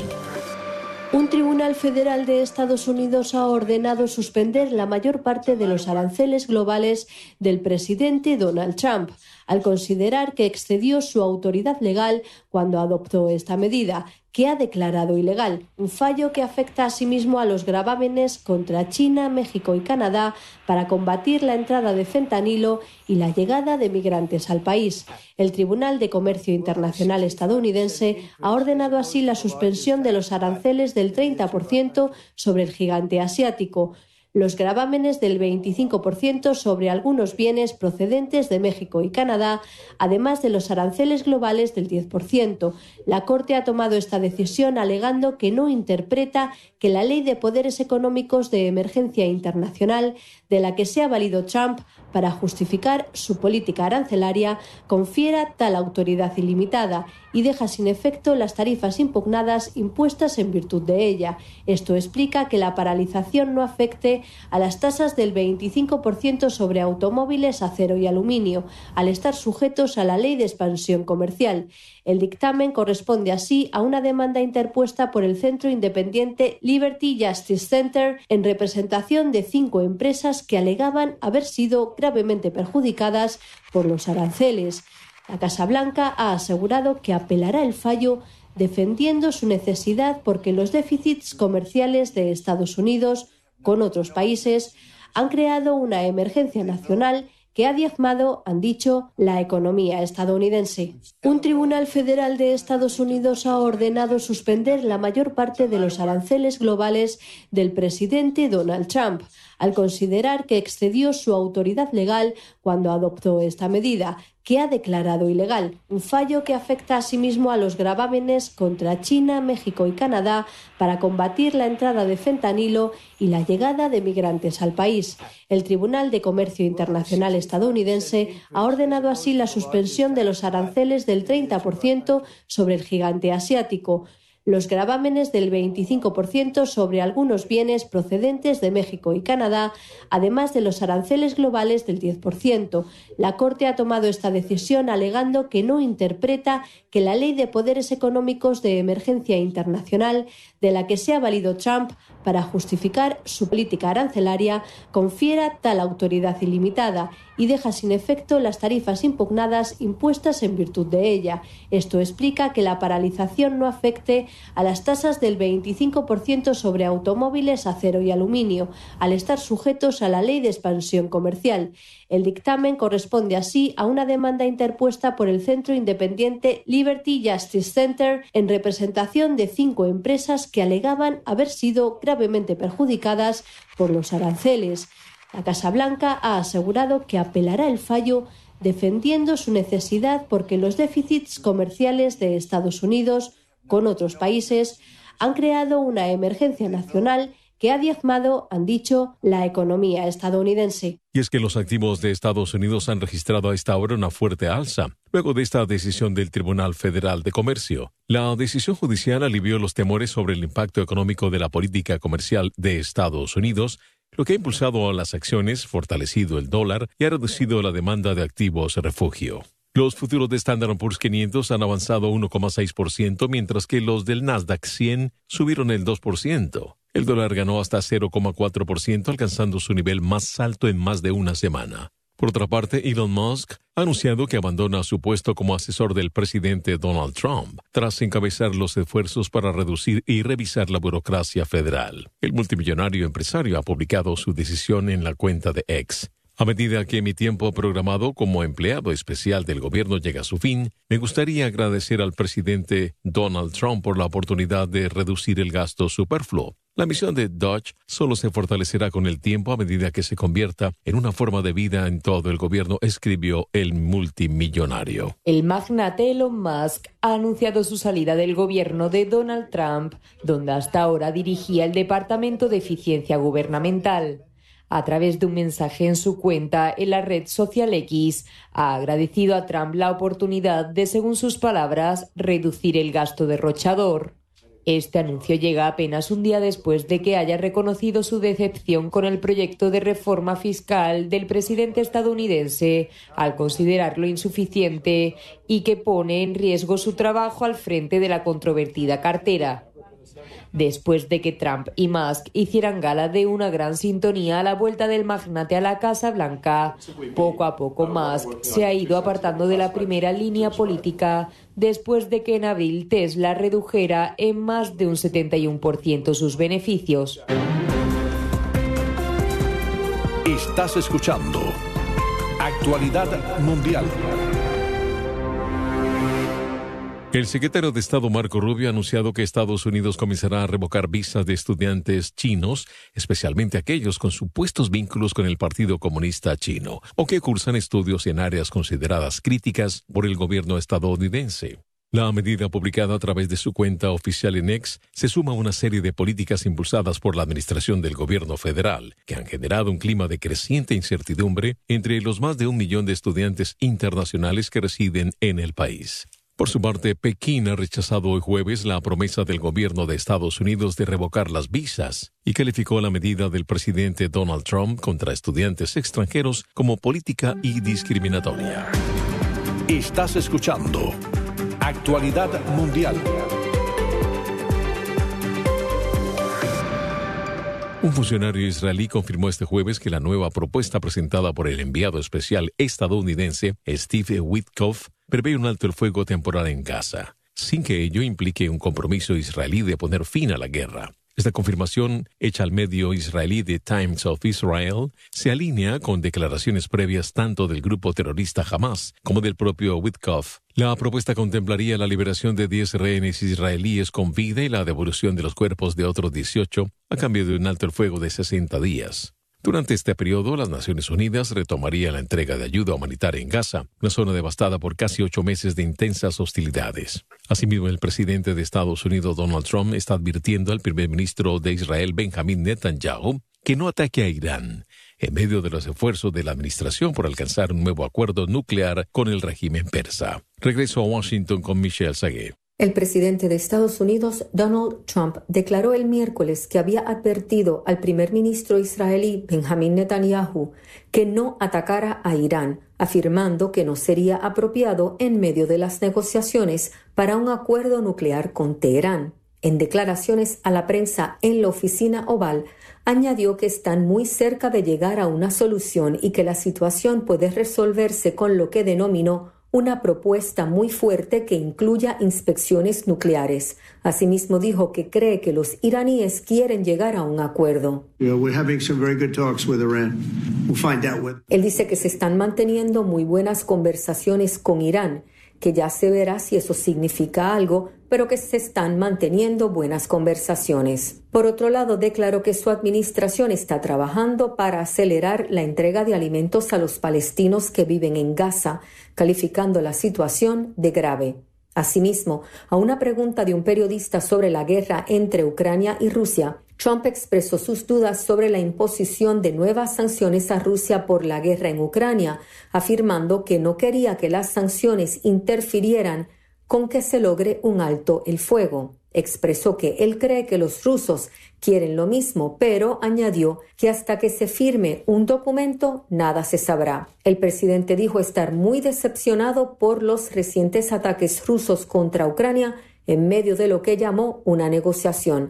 Un tribunal federal de Estados Unidos ha ordenado suspender la mayor parte de los aranceles globales del presidente Donald Trump, al considerar que excedió su autoridad legal cuando adoptó esta medida, que ha declarado ilegal, un fallo que afecta asimismo a los gravámenes contra China, México y Canadá para combatir la entrada de fentanilo y la llegada de migrantes al país. El Tribunal de Comercio Internacional estadounidense ha ordenado así la suspensión de los aranceles del treinta por ciento sobre el gigante asiático, los gravámenes del veinticinco por ciento sobre algunos bienes procedentes de México y Canadá, además de los aranceles globales del diez por ciento. La Corte ha tomado esta decisión alegando que no interpreta que la Ley de Poderes Económicos de Emergencia Internacional, de la que se ha valido Trump para justificar su política arancelaria, confiera tal autoridad ilimitada y deja sin efecto las tarifas impugnadas impuestas en virtud de ella. Esto explica que la paralización no afecte a las tasas del veinticinco por ciento sobre automóviles, acero y aluminio, al estar sujetos a la Ley de Expansión Comercial. El dictamen corresponde así a una demanda interpuesta por el centro independiente Liberty Justice Center en representación de cinco empresas que alegaban haber sido gravemente perjudicadas por los aranceles. La Casa Blanca ha asegurado que apelará el fallo defendiendo su necesidad porque los déficits comerciales de Estados Unidos con otros países han creado una emergencia nacional que ha diezmado, han dicho, la economía estadounidense. Un tribunal federal de Estados Unidos ha ordenado suspender la mayor parte de los aranceles globales del presidente Donald Trump, al considerar que excedió su autoridad legal cuando adoptó esta medida, que ha declarado ilegal, un fallo que afecta asimismo a los gravámenes contra China, México y Canadá para combatir la entrada de fentanilo y la llegada de migrantes al país. El Tribunal de Comercio Internacional estadounidense ha ordenado así la suspensión de los aranceles del treinta por ciento sobre el gigante asiático, los gravámenes del veinticinco por ciento sobre algunos bienes procedentes de México y Canadá, además de los aranceles globales del diez por ciento. La Corte ha tomado esta decisión alegando que no interpreta que la Ley de Poderes Económicos de Emergencia Internacional, de la que se ha valido Trump para justificar su política arancelaria, confiera tal autoridad ilimitada y deja sin efecto las tarifas impugnadas impuestas en virtud de ella. Esto explica que la paralización no afecte a las tasas del veinticinco por ciento sobre automóviles, acero y aluminio, al estar sujetos a la Ley de Expansión Comercial. El dictamen corresponde así a una demanda interpuesta por el centro independiente Liberty Justice Center en representación de cinco empresas que alegaban haber sido gravemente perjudicadas por los aranceles. La Casa Blanca ha asegurado que apelará el fallo defendiendo su necesidad porque los déficits comerciales de Estados Unidos con otros países han creado una emergencia nacional que ha diezmado, han dicho, la economía estadounidense. Y es que los activos de Estados Unidos han registrado a esta hora una fuerte alza, luego de esta decisión del Tribunal Federal de Comercio. La decisión judicial alivió los temores sobre el impacto económico de la política comercial de Estados Unidos, lo que ha impulsado a las acciones, fortalecido el dólar y ha reducido la demanda de activos refugio. Los futuros de Standard and Poor's quinientos han avanzado uno coma seis por ciento, mientras que los del Nasdaq cien subieron el dos por ciento. El dólar ganó hasta cero coma cuatro por ciento, alcanzando su nivel más alto en más de una semana. Por otra parte, Elon Musk ha anunciado que abandona su puesto como asesor del presidente Donald Trump, tras encabezar los esfuerzos para reducir y revisar la burocracia federal. El multimillonario empresario ha publicado su decisión en la cuenta de X. A medida que mi tiempo programado como empleado especial del gobierno llega a su fin, me gustaría agradecer al presidente Donald Trump por la oportunidad de reducir el gasto superfluo. La misión de Dodge solo se fortalecerá con el tiempo a medida que se convierta en una forma de vida en todo el gobierno, escribió el multimillonario. El magnate Elon Musk ha anunciado su salida del gobierno de Donald Trump, donde hasta ahora dirigía el Departamento de Eficiencia Gubernamental. A través de un mensaje en su cuenta en la red social X, ha agradecido a Trump la oportunidad de, según sus palabras, reducir el gasto derrochador. Este anuncio llega apenas un día después de que haya reconocido su decepción con el proyecto de reforma fiscal del presidente estadounidense, al considerarlo insuficiente y que pone en riesgo su trabajo al frente de la controvertida cartera. Después de que Trump y Musk hicieran gala de una gran sintonía a la vuelta del magnate a la Casa Blanca, poco a poco Musk se ha ido apartando de la primera línea política después de que en abril Tesla redujera en más de un setenta y uno por ciento sus beneficios. Estás escuchando Actualidad Mundial. El secretario de Estado Marco Rubio ha anunciado que Estados Unidos comenzará a revocar visas de estudiantes chinos, especialmente aquellos con supuestos vínculos con el Partido Comunista Chino, o que cursan estudios en áreas consideradas críticas por el gobierno estadounidense. La medida publicada a través de su cuenta oficial en X se suma a una serie de políticas impulsadas por la administración del gobierno federal, que han generado un clima de creciente incertidumbre entre los más de un millón de estudiantes internacionales que residen en el país. Por su parte, Pekín ha rechazado hoy jueves la promesa del gobierno de Estados Unidos de revocar las visas y calificó la medida del presidente Donald Trump contra estudiantes extranjeros como política y discriminatoria. Estás escuchando Actualidad Mundial. Un funcionario israelí confirmó este jueves que la nueva propuesta presentada por el enviado especial estadounidense Steve Witkoff prevé un alto el fuego temporal en Gaza, sin que ello implique un compromiso israelí de poner fin a la guerra. Esta confirmación, hecha al medio israelí The Times of Israel, se alinea con declaraciones previas tanto del grupo terrorista Hamas como del propio Witkoff. La propuesta contemplaría la liberación de diez rehenes israelíes con vida y la devolución de los cuerpos de otros dieciocho a cambio de un alto el fuego de sesenta días. Durante este periodo, las Naciones Unidas retomarían la entrega de ayuda humanitaria en Gaza, una zona devastada por casi ocho meses de intensas hostilidades. Asimismo, el presidente de Estados Unidos, Donald Trump, está advirtiendo al primer ministro de Israel, Benjamín Netanyahu, que no ataque a Irán, en medio de los esfuerzos de la administración por alcanzar un nuevo acuerdo nuclear con el régimen persa. Regreso a Washington con Michelle Sagué. El presidente de Estados Unidos, Donald Trump, declaró el miércoles que había advertido al primer ministro israelí, Benjamín Netanyahu, que no atacara a Irán, afirmando que no sería apropiado en medio de las negociaciones para un acuerdo nuclear con Teherán. En declaraciones a la prensa en la oficina Oval, añadió que están muy cerca de llegar a una solución y que la situación puede resolverse con lo que denominó una propuesta muy fuerte que incluya inspecciones nucleares. Asimismo, dijo que cree que los iraníes quieren llegar a un acuerdo. Él dice que se están manteniendo muy buenas conversaciones con Irán, que ya se verá si eso significa algo, pero que se están manteniendo buenas conversaciones. Por otro lado, declaró que su administración está trabajando para acelerar la entrega de alimentos a los palestinos que viven en Gaza, calificando la situación de grave. Asimismo, a una pregunta de un periodista sobre la guerra entre Ucrania y Rusia, Trump expresó sus dudas sobre la imposición de nuevas sanciones a Rusia por la guerra en Ucrania, afirmando que no quería que las sanciones interfirieran con que se logre un alto el fuego. Expresó que él cree que los rusos quieren lo mismo, pero añadió que hasta que se firme un documento, nada se sabrá. El presidente dijo estar muy decepcionado por los recientes ataques rusos contra Ucrania en medio de lo que llamó una negociación.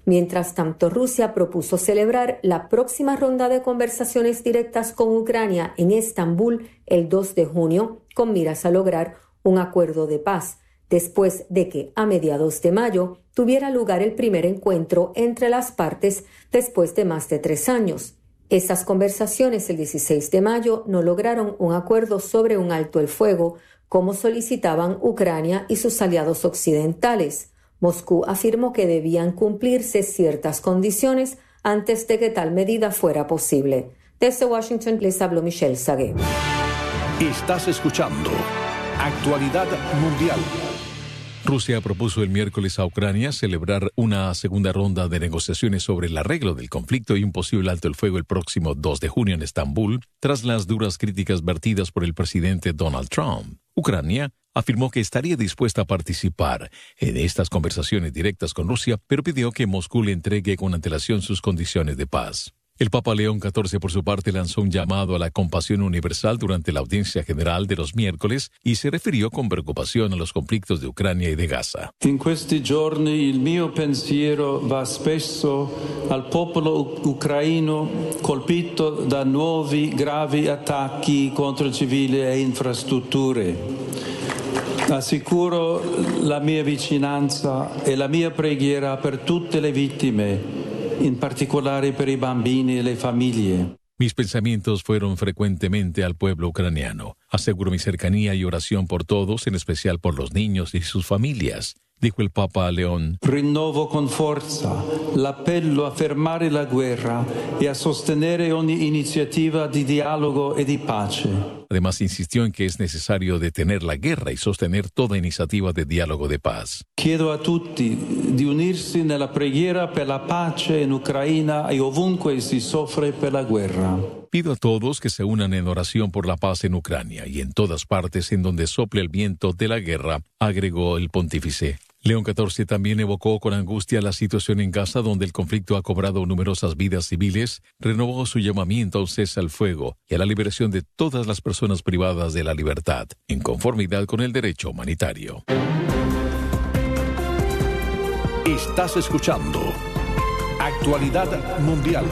Mientras tanto, Rusia propuso celebrar la próxima ronda de conversaciones directas con Ucrania en Estambul el dos de junio, con miras a lograr un acuerdo de paz, después de que a mediados de mayo tuviera lugar el primer encuentro entre las partes después de más de tres años. Esas conversaciones el dieciséis de mayo no lograron un acuerdo sobre un alto el fuego, como solicitaban Ucrania y sus aliados occidentales. Moscú afirmó que debían cumplirse ciertas condiciones antes de que tal medida fuera posible. Desde Washington les habló Michelle Sagué. Estás escuchando Actualidad Mundial. Rusia propuso el miércoles a Ucrania celebrar una segunda ronda de negociaciones sobre el arreglo del conflicto y un posible alto el fuego el próximo dos de junio en Estambul, tras las duras críticas vertidas por el presidente Donald Trump. Ucrania afirmó que estaría dispuesta a participar en estas conversaciones directas con Rusia, pero pidió que Moscú le entregue con antelación sus condiciones de paz. El Papa León catorce, por su parte, lanzó un llamado a la compasión universal durante la audiencia general de los miércoles y se refirió con preocupación a los conflictos de Ucrania y de Gaza. In questi giorni il mio pensiero va spesso al popolo ucraino colpito da nuovi gravi attacchi contro civili e infrastrutture. Assicuro la mia vicinanza e la mia preghiera per tutte le vittime, in particolare per i bambini e le famiglie. Mis pensamientos fueron frecuentemente al pueblo ucraniano. Aseguro mi cercanía y oración por todos, en especial por los niños y sus familias, dijo el Papa León. Rinnovo con forza l'appello a fermare la guerra e a sostenere ogni iniziativa di dialogo e di pace. Además, insistió en que es necesario detener la guerra y sostener toda iniciativa de diálogo de paz. Chiedo a tutti di unirsi nella preghiera per la pace in Ucraina e ovunque si soffre per la guerra. Pido a todos que se unan en oración por la paz en Ucrania y en todas partes en donde sople el viento de la guerra, agregó el pontífice. León catorce también evocó con angustia la situación en Gaza, donde el conflicto ha cobrado numerosas vidas civiles, renovó su llamamiento a un cese al fuego y a la liberación de todas las personas privadas de la libertad, en conformidad con el derecho humanitario. Estás escuchando Actualidad Mundial.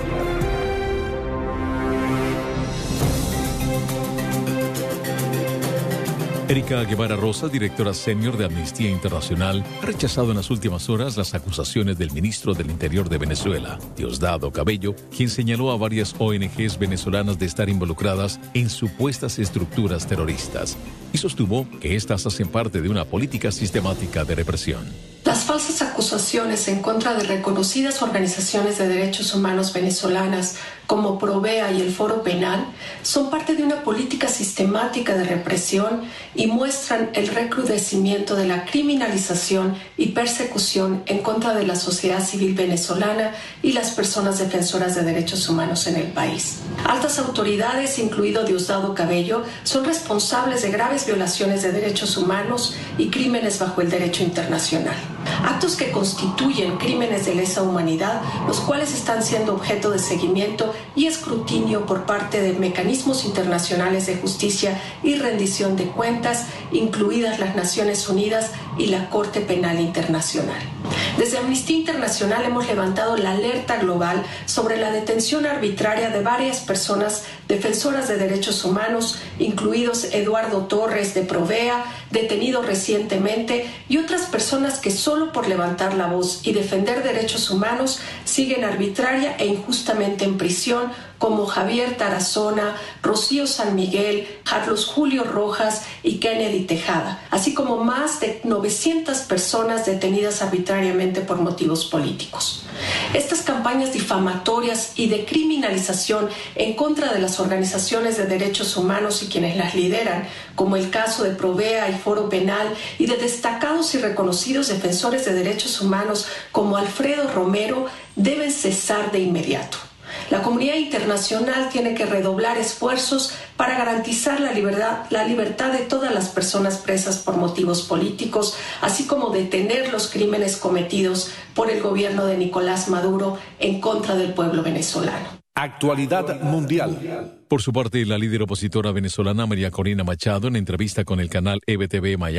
Erika Guevara Rosa, directora senior de Amnistía Internacional, ha rechazado en las últimas horas las acusaciones del ministro del Interior de Venezuela, Diosdado Cabello, quien señaló a varias O N Ges venezolanas de estar involucradas en supuestas estructuras terroristas y sostuvo que éstas hacen parte de una política sistemática de represión. Las falsas acusaciones en contra de reconocidas organizaciones de derechos humanos venezolanas como Provea y el Foro Penal son parte de una política sistemática de represión y muestran el recrudecimiento de la criminalización y persecución en contra de la sociedad civil venezolana y las personas defensoras de derechos humanos en el país. Altas autoridades, incluido Diosdado Cabello, son responsables de graves violaciones de derechos humanos y crímenes bajo el derecho internacional. Actos que constituyen crímenes de lesa humanidad, los cuales están siendo objeto de seguimiento y escrutinio por parte de mecanismos internacionales de justicia y rendición de cuentas, incluidas las Naciones Unidas y la Corte Penal Internacional. Desde Amnistía Internacional hemos levantado la alerta global sobre la detención arbitraria de varias personas defensoras de derechos humanos, incluidos Eduardo Torres de Provea, detenido recientemente, y otras personas que solo por levantar la voz y defender derechos humanos siguen arbitraria e injustamente en prisión, como Javier Tarazona, Rocío San Miguel, Carlos Julio Rojas y Kennedy Tejada, así como más de novecientas personas detenidas arbitrariamente por motivos políticos. Estas campañas difamatorias y de criminalización en contra de las organizaciones de derechos humanos y quienes las lideran, como el caso de Provea y Foro Penal, y de destacados y reconocidos defensores de derechos humanos como Alfredo Romero, deben cesar de inmediato. La comunidad internacional tiene que redoblar esfuerzos para garantizar la libertad, la libertad de todas las personas presas por motivos políticos, así como detener los crímenes cometidos por el gobierno de Nicolás Maduro en contra del pueblo venezolano. Actualidad Mundial. Por su parte, la líder opositora venezolana María Corina Machado, en entrevista con el canal E B T V Miami,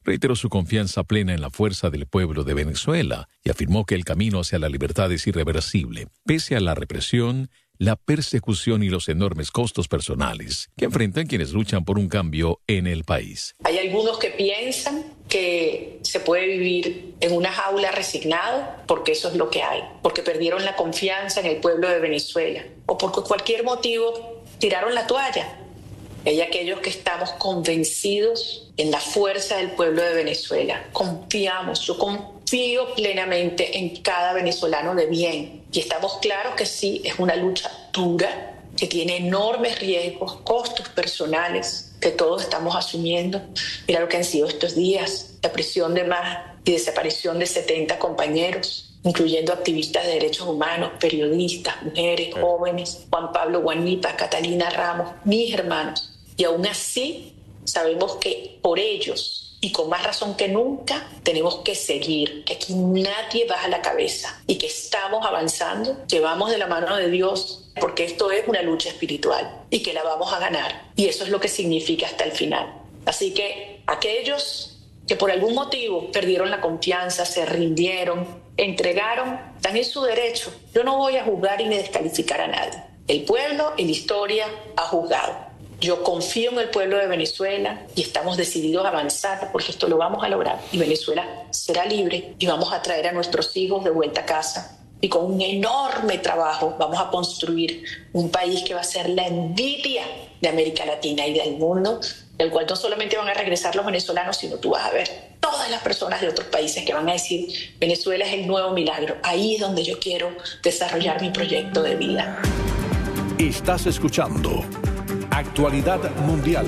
reiteró su confianza plena en la fuerza del pueblo de Venezuela y afirmó que el camino hacia la libertad es irreversible, pese a la represión, la persecución y los enormes costos personales que enfrentan quienes luchan por un cambio en el país. Hay algunos que piensan que se puede vivir en una jaula resignado porque eso es lo que hay, porque perdieron la confianza en el pueblo de Venezuela o por cualquier motivo tiraron la toalla. Hay aquellos que estamos convencidos en la fuerza del pueblo de Venezuela. Confiamos, yo confío plenamente en cada venezolano de bien. Y estamos claros que sí, es una lucha dura, que tiene enormes riesgos, costos personales, que todos estamos asumiendo. Mira lo que han sido estos días, la prisión de más y desaparición de setenta compañeros, incluyendo activistas de derechos humanos, periodistas, mujeres, jóvenes, Juan Pablo Guanipa, Catalina Ramos, mis hermanos. Y aún así sabemos que por ellos, y con más razón que nunca, tenemos que seguir, que aquí nadie baja la cabeza y que estamos avanzando, llevamos de la mano de Dios, porque esto es una lucha espiritual y que la vamos a ganar. Y eso es lo que significa hasta el final. Así que aquellos que por algún motivo perdieron la confianza, se rindieron, entregaron, están en su derecho. Yo no voy a juzgar y ni descalificar a nadie. El pueblo y la historia ha juzgado. Yo confío en el pueblo de Venezuela y estamos decididos a avanzar porque esto lo vamos a lograr. Y Venezuela será libre y vamos a traer a nuestros hijos de vuelta a casa. Y con un enorme trabajo vamos a construir un país que va a ser la envidia de América Latina y del mundo, del cual no solamente van a regresar los venezolanos, sino tú vas a ver todas las personas de otros países que van a decir Venezuela es el nuevo milagro. Ahí es donde yo quiero desarrollar mi proyecto de vida. Estás escuchando Actualidad Mundial.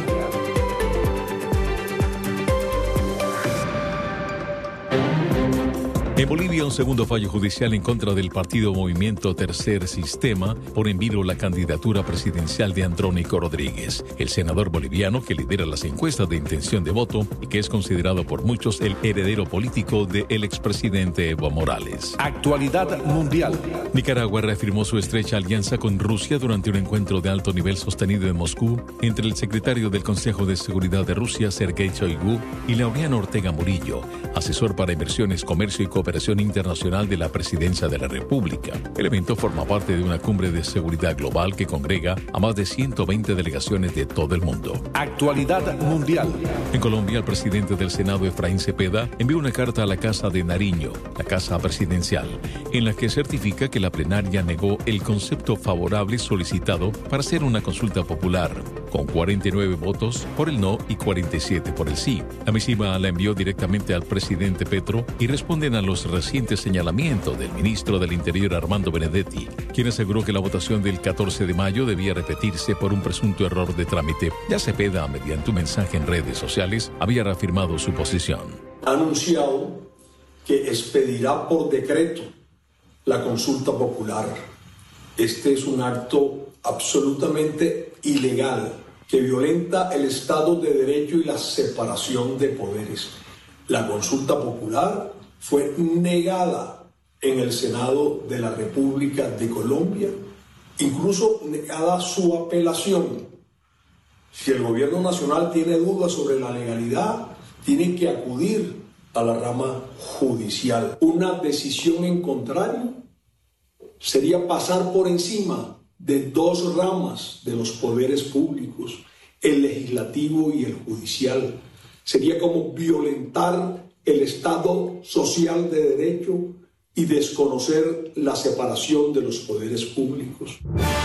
En Bolivia, un segundo fallo judicial en contra del partido Movimiento Tercer Sistema pone en vilo la candidatura presidencial de Andrónico Rodríguez, el senador boliviano que lidera las encuestas de intención de voto y que es considerado por muchos el heredero político del expresidente Evo Morales. Actualidad Mundial. Nicaragua reafirmó su estrecha alianza con Rusia durante un encuentro de alto nivel sostenido en Moscú entre el secretario del Consejo de Seguridad de Rusia, Sergei Shoigu, y Laureano Ortega Murillo, asesor para inversiones, comercio y cooperación internacional de la Presidencia de la República. El evento forma parte de una cumbre de seguridad global que congrega a más de ciento veinte delegaciones de todo el mundo. Actualidad Mundial. En Colombia, el presidente del Senado, Efraín Cepeda, envió una carta a la Casa de Nariño, la Casa Presidencial, en la que certifica que la plenaria negó el concepto favorable solicitado para hacer una consulta popular, con cuarenta y nueve votos por el no y cuarenta y siete por el sí. La misiva la envió directamente al presidente Petro y responden a los recientes señalamientos del ministro del Interior, Armando Benedetti, quien aseguró que la votación del catorce de mayo debía repetirse por un presunto error de trámite. Ya Cepeda, mediante un mensaje en redes sociales, había reafirmado su posición. Ha anunciado que expedirá por decreto la consulta popular. Este es un acto absolutamente ilegal que violenta el Estado de Derecho y la separación de poderes. La consulta popular fue negada en el Senado de la República de Colombia, incluso negada su apelación. Si el gobierno nacional tiene dudas sobre la legalidad, tiene que acudir a la rama judicial. Una decisión en contrario sería pasar por encima de dos ramas de los poderes públicos, el legislativo y el judicial. Sería como violentar el Estado social de derecho y desconocer la separación de los poderes públicos.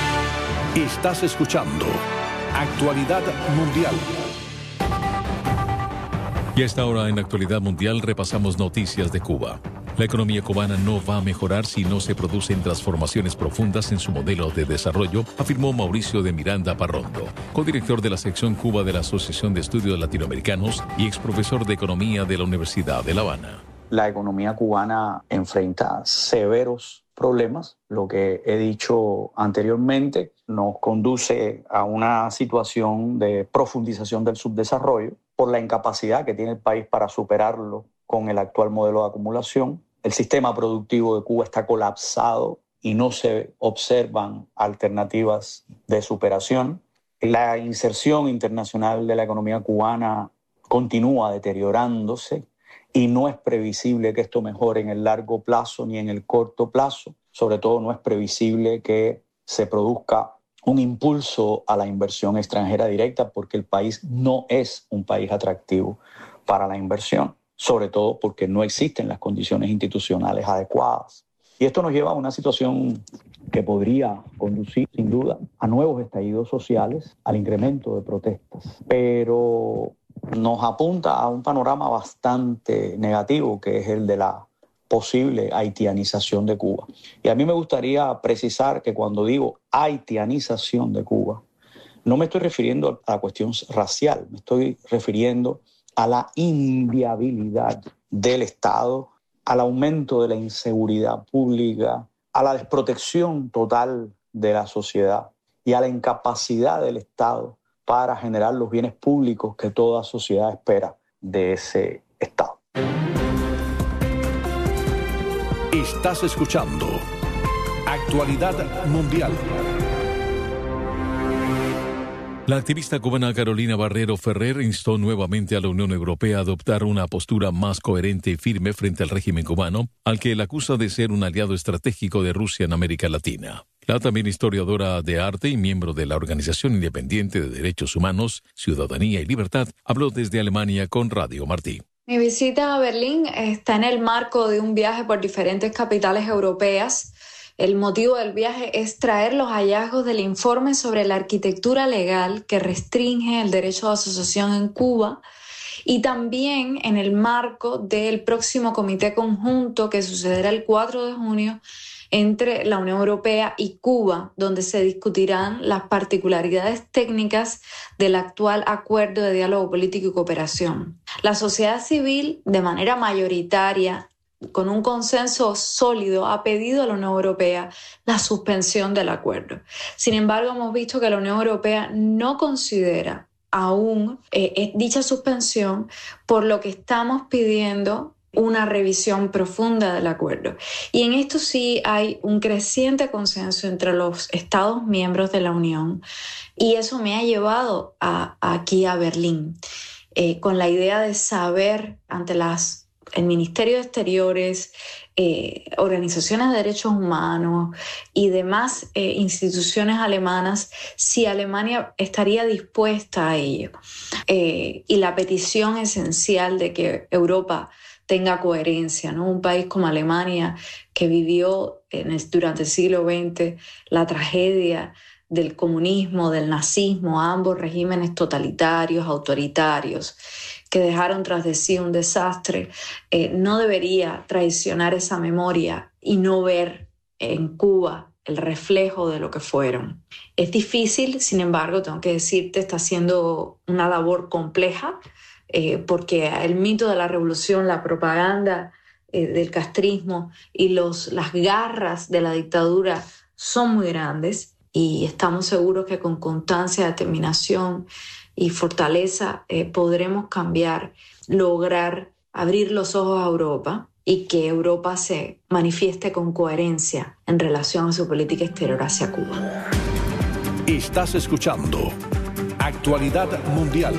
Estás escuchando Actualidad Mundial. Y a esta hora en Actualidad Mundial repasamos noticias de Cuba. La economía cubana no va a mejorar si no se producen transformaciones profundas en su modelo de desarrollo, afirmó Mauricio de Miranda Parrondo, codirector de la sección Cuba de la Asociación de Estudios Latinoamericanos y exprofesor de Economía de la Universidad de La Habana. La economía cubana enfrenta severos problemas. Lo que he dicho anteriormente nos conduce a una situación de profundización del subdesarrollo por la incapacidad que tiene el país para superarlo con el actual modelo de acumulación. El sistema productivo de Cuba está colapsado y no se observan alternativas de superación. La inserción internacional de la economía cubana continúa deteriorándose y no es previsible que esto mejore en el largo plazo ni en el corto plazo. Sobre todo no es previsible que se produzca un impulso a la inversión extranjera directa porque el país no es un país atractivo para la inversión, sobre todo porque no existen las condiciones institucionales adecuadas. Y esto nos lleva a una situación que podría conducir, sin duda, a nuevos estallidos sociales, al incremento de protestas. Pero nos apunta a un panorama bastante negativo, que es el de la posible haitianización de Cuba. Y a mí me gustaría precisar que cuando digo haitianización de Cuba, no me estoy refiriendo a la cuestión racial, me estoy refiriendo a la inviabilidad del Estado, al aumento de la inseguridad pública, a la desprotección total de la sociedad y a la incapacidad del Estado para generar los bienes públicos que toda sociedad espera de ese Estado. Estás escuchando Actualidad Mundial. La activista cubana Carolina Barrero Ferrer instó nuevamente a la Unión Europea a adoptar una postura más coherente y firme frente al régimen cubano, al que la acusa de ser un aliado estratégico de Rusia en América Latina. La también historiadora de arte y miembro de la Organización Independiente de Derechos Humanos, Ciudadanía y Libertad, habló desde Alemania con Radio Martí. Mi visita a Berlín está en el marco de un viaje por diferentes capitales europeas. El motivo del viaje es traer los hallazgos del informe sobre la arquitectura legal que restringe el derecho de asociación en Cuba y también en el marco del próximo comité conjunto que sucederá el cuatro de junio entre la Unión Europea y Cuba, donde se discutirán las particularidades técnicas del actual acuerdo de diálogo político y cooperación. La sociedad civil, de manera mayoritaria, con un consenso sólido, ha pedido a la Unión Europea la suspensión del acuerdo. Sin embargo, hemos visto que la Unión Europea no considera aún eh, dicha suspensión, por lo que estamos pidiendo una revisión profunda del acuerdo. Y en esto sí hay un creciente consenso entre los Estados miembros de la Unión, y eso me ha llevado a, a aquí a Berlín, eh, con la idea de saber ante las el Ministerio de Exteriores, eh, organizaciones de derechos humanos y demás eh, instituciones alemanas, si Alemania estaría dispuesta a ello. Eh, y la petición esencial de que Europa tenga coherencia, ¿no? Un país como Alemania, que vivió en el, durante el siglo veinte la tragedia del comunismo, del nazismo, ambos regímenes totalitarios, autoritarios, que dejaron tras de sí un desastre, eh, no debería traicionar esa memoria y no ver en Cuba el reflejo de lo que fueron. Es difícil, sin embargo, tengo que decirte, está siendo una labor compleja, eh, porque el mito de la revolución, la propaganda eh, del castrismo y los, las garras de la dictadura son muy grandes, y estamos seguros que con constancia, determinación y fortaleza eh, podremos cambiar, lograr abrir los ojos a Europa y que Europa se manifieste con coherencia en relación a su política exterior hacia Cuba. Estás escuchando Actualidad Mundial.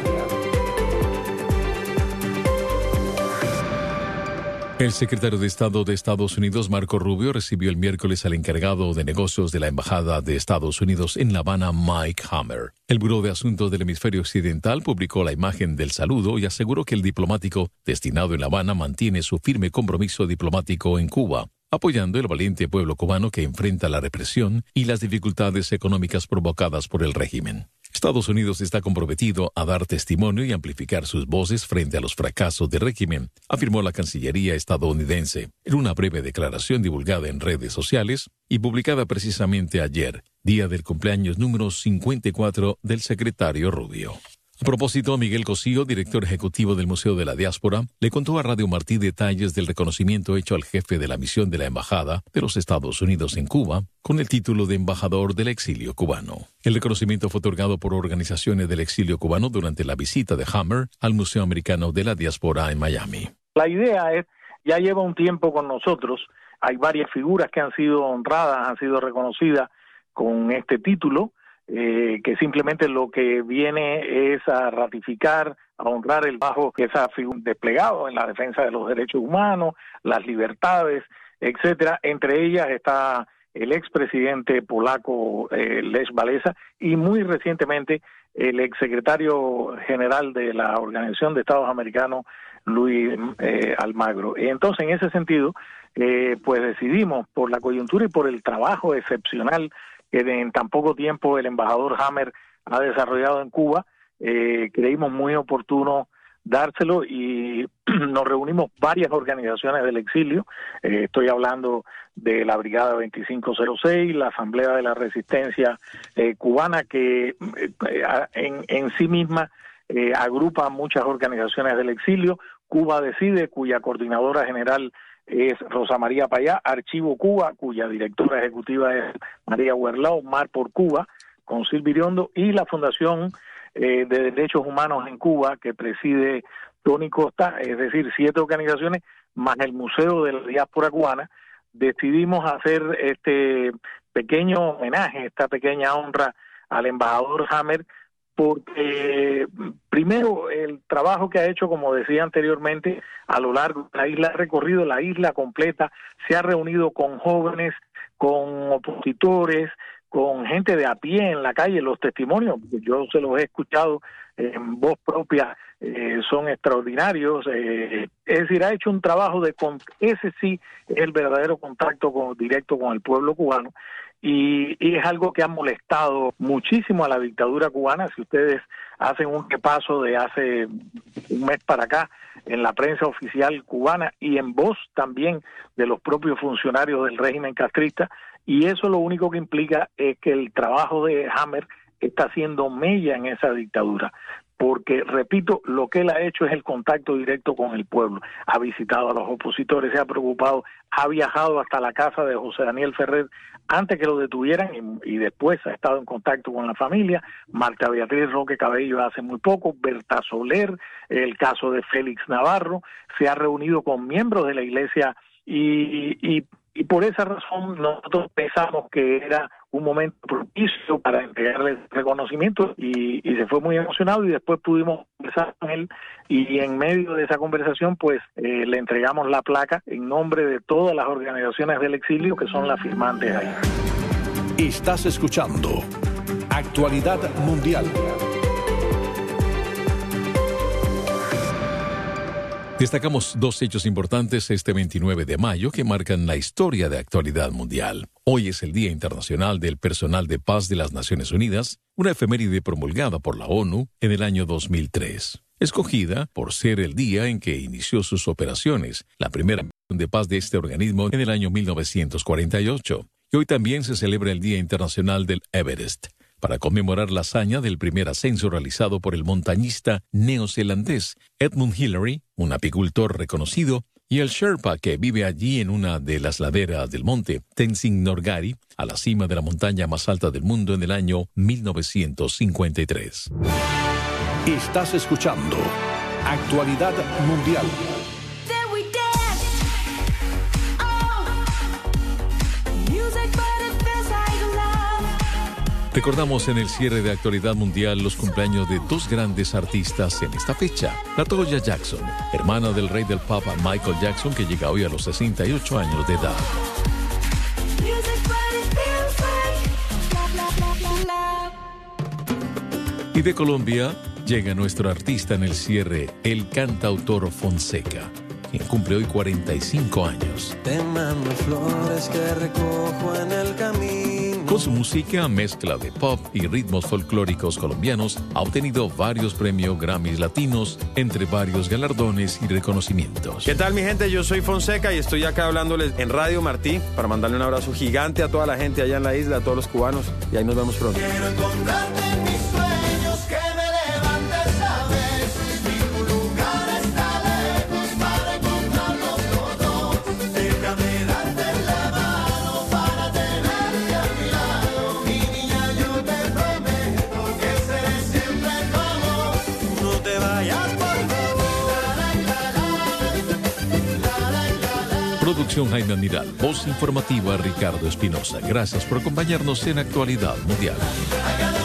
El secretario de Estado de Estados Unidos, Marco Rubio, recibió el miércoles al encargado de negocios de la Embajada de Estados Unidos en La Habana, Mike Hammer. El Buró de Asuntos del Hemisferio Occidental publicó la imagen del saludo y aseguró que el diplomático destinado en La Habana mantiene su firme compromiso diplomático en Cuba, apoyando el valiente pueblo cubano que enfrenta la represión y las dificultades económicas provocadas por el régimen. Estados Unidos está comprometido a dar testimonio y amplificar sus voces frente a los fracasos del régimen, afirmó la Cancillería estadounidense en una breve declaración divulgada en redes sociales y publicada precisamente ayer, día del cumpleaños número cincuenta y cuatro del secretario Rubio. A propósito, Miguel Cosío, director ejecutivo del Museo de la Diáspora, le contó a Radio Martí detalles del reconocimiento hecho al jefe de la misión de la Embajada de los Estados Unidos en Cuba, con el título de embajador del exilio cubano. El reconocimiento fue otorgado por organizaciones del exilio cubano durante la visita de Hammer al Museo Americano de la Diáspora en Miami. La idea es, ya lleva un tiempo con nosotros, hay varias figuras que han sido honradas, han sido reconocidas con este título, Eh, que simplemente lo que viene es a ratificar, a honrar el trabajo que esa figura desplegado en la defensa de los derechos humanos, las libertades, etcétera. Entre ellas está el expresidente polaco eh, Lech Walesa y muy recientemente el exsecretario general de la Organización de Estados Americanos, Luis eh, Almagro. Y entonces, en ese sentido, eh, pues decidimos, por la coyuntura y por el trabajo excepcional que en tan poco tiempo el embajador Hammer ha desarrollado en Cuba, eh, creímos muy oportuno dárselo y nos reunimos varias organizaciones del exilio. Eh, estoy hablando de la Brigada veinticinco cero seis, la Asamblea de la Resistencia eh, Cubana, que eh, en, en sí misma eh, agrupa muchas organizaciones del exilio. Cuba Decide, cuya coordinadora general es Rosa María Payá, Archivo Cuba, cuya directora ejecutiva es María Huerlao, Mar por Cuba, con Silvio Iriondo, y la Fundación eh, de Derechos Humanos en Cuba, que preside Tony Costa, es decir, siete organizaciones, más el Museo de la Diáspora Cubana. Decidimos hacer este pequeño homenaje, esta pequeña honra al embajador Hammer, porque primero el trabajo que ha hecho, como decía anteriormente, a lo largo de la isla, ha recorrido la isla completa, se ha reunido con jóvenes, con opositores, con gente de a pie en la calle. Los testimonios, yo se los he escuchado en voz propia, eh, son extraordinarios. Eh, es decir, ha hecho un trabajo de, ese sí es el verdadero contacto con, directo con el pueblo cubano. Y, y es algo que ha molestado muchísimo a la dictadura cubana. Si ustedes hacen un repaso de hace un mes para acá en la prensa oficial cubana y en voz también de los propios funcionarios del régimen castrista, y eso lo único que implica es que el trabajo de Hammer está haciendo mella en esa dictadura. Porque, repito, lo que él ha hecho es el contacto directo con el pueblo. Ha visitado a los opositores, se ha preocupado, ha viajado hasta la casa de José Daniel Ferrer antes que lo detuvieran y, y después ha estado en contacto con la familia. Marta Beatriz Roque Cabello hace muy poco, Berta Soler, el caso de Félix Navarro, se ha reunido con miembros de la iglesia y, y, y por esa razón nosotros pensamos que era un momento propicio para entregarle reconocimiento y, y se fue muy emocionado, y después pudimos conversar con él y en medio de esa conversación pues eh, le entregamos la placa en nombre de todas las organizaciones del exilio que son las firmantes ahí. Estás escuchando Actualidad Mundial. Destacamos dos hechos importantes este veintinueve de mayo que marcan la historia de actualidad mundial. Hoy es el Día Internacional del Personal de Paz de las Naciones Unidas, una efeméride promulgada por la ONU en el año dos mil tres, escogida por ser el día en que inició sus operaciones, la primera misión de paz de este organismo en el año mil novecientos cuarenta y ocho. Y hoy también se celebra el Día Internacional del Everest, para conmemorar la hazaña del primer ascenso realizado por el montañista neozelandés Edmund Hillary, un apicultor reconocido, y el Sherpa que vive allí en una de las laderas del monte Tenzing Norgay, a la cima de la montaña más alta del mundo en el año mil novecientos cincuenta y tres. Estás escuchando Actualidad Mundial. Recordamos en el cierre de Actualidad Mundial los cumpleaños de dos grandes artistas en esta fecha. LaToya Jackson, hermana del rey del pop Michael Jackson, que llega hoy a los sesenta y ocho años de edad. Y de Colombia llega nuestro artista en el cierre, el cantautor Fonseca, quien cumple hoy cuarenta y cinco años. Te mando flores que recojo en el camino. Con su música, mezcla de pop y ritmos folclóricos colombianos, ha obtenido varios premios Grammys latinos, entre varios galardones y reconocimientos. ¿Qué tal, mi gente? Yo soy Fonseca y estoy acá hablándoles en Radio Martí para mandarle un abrazo gigante a toda la gente allá en la isla, a todos los cubanos, y ahí nos vemos pronto. Quiero encontrarte en mis sueños, que me levantes a ver si tu lugar está lejos para encontrarnos los dos. Déjame darte la mano para tenerte a mi lado. Mi niña, yo te prometo que seré siempre tu amor. No te vayas, por favor. Producción Jaime Admiral, voz informativa Ricardo Espinosa. Gracias por acompañarnos en Actualidad Mundial.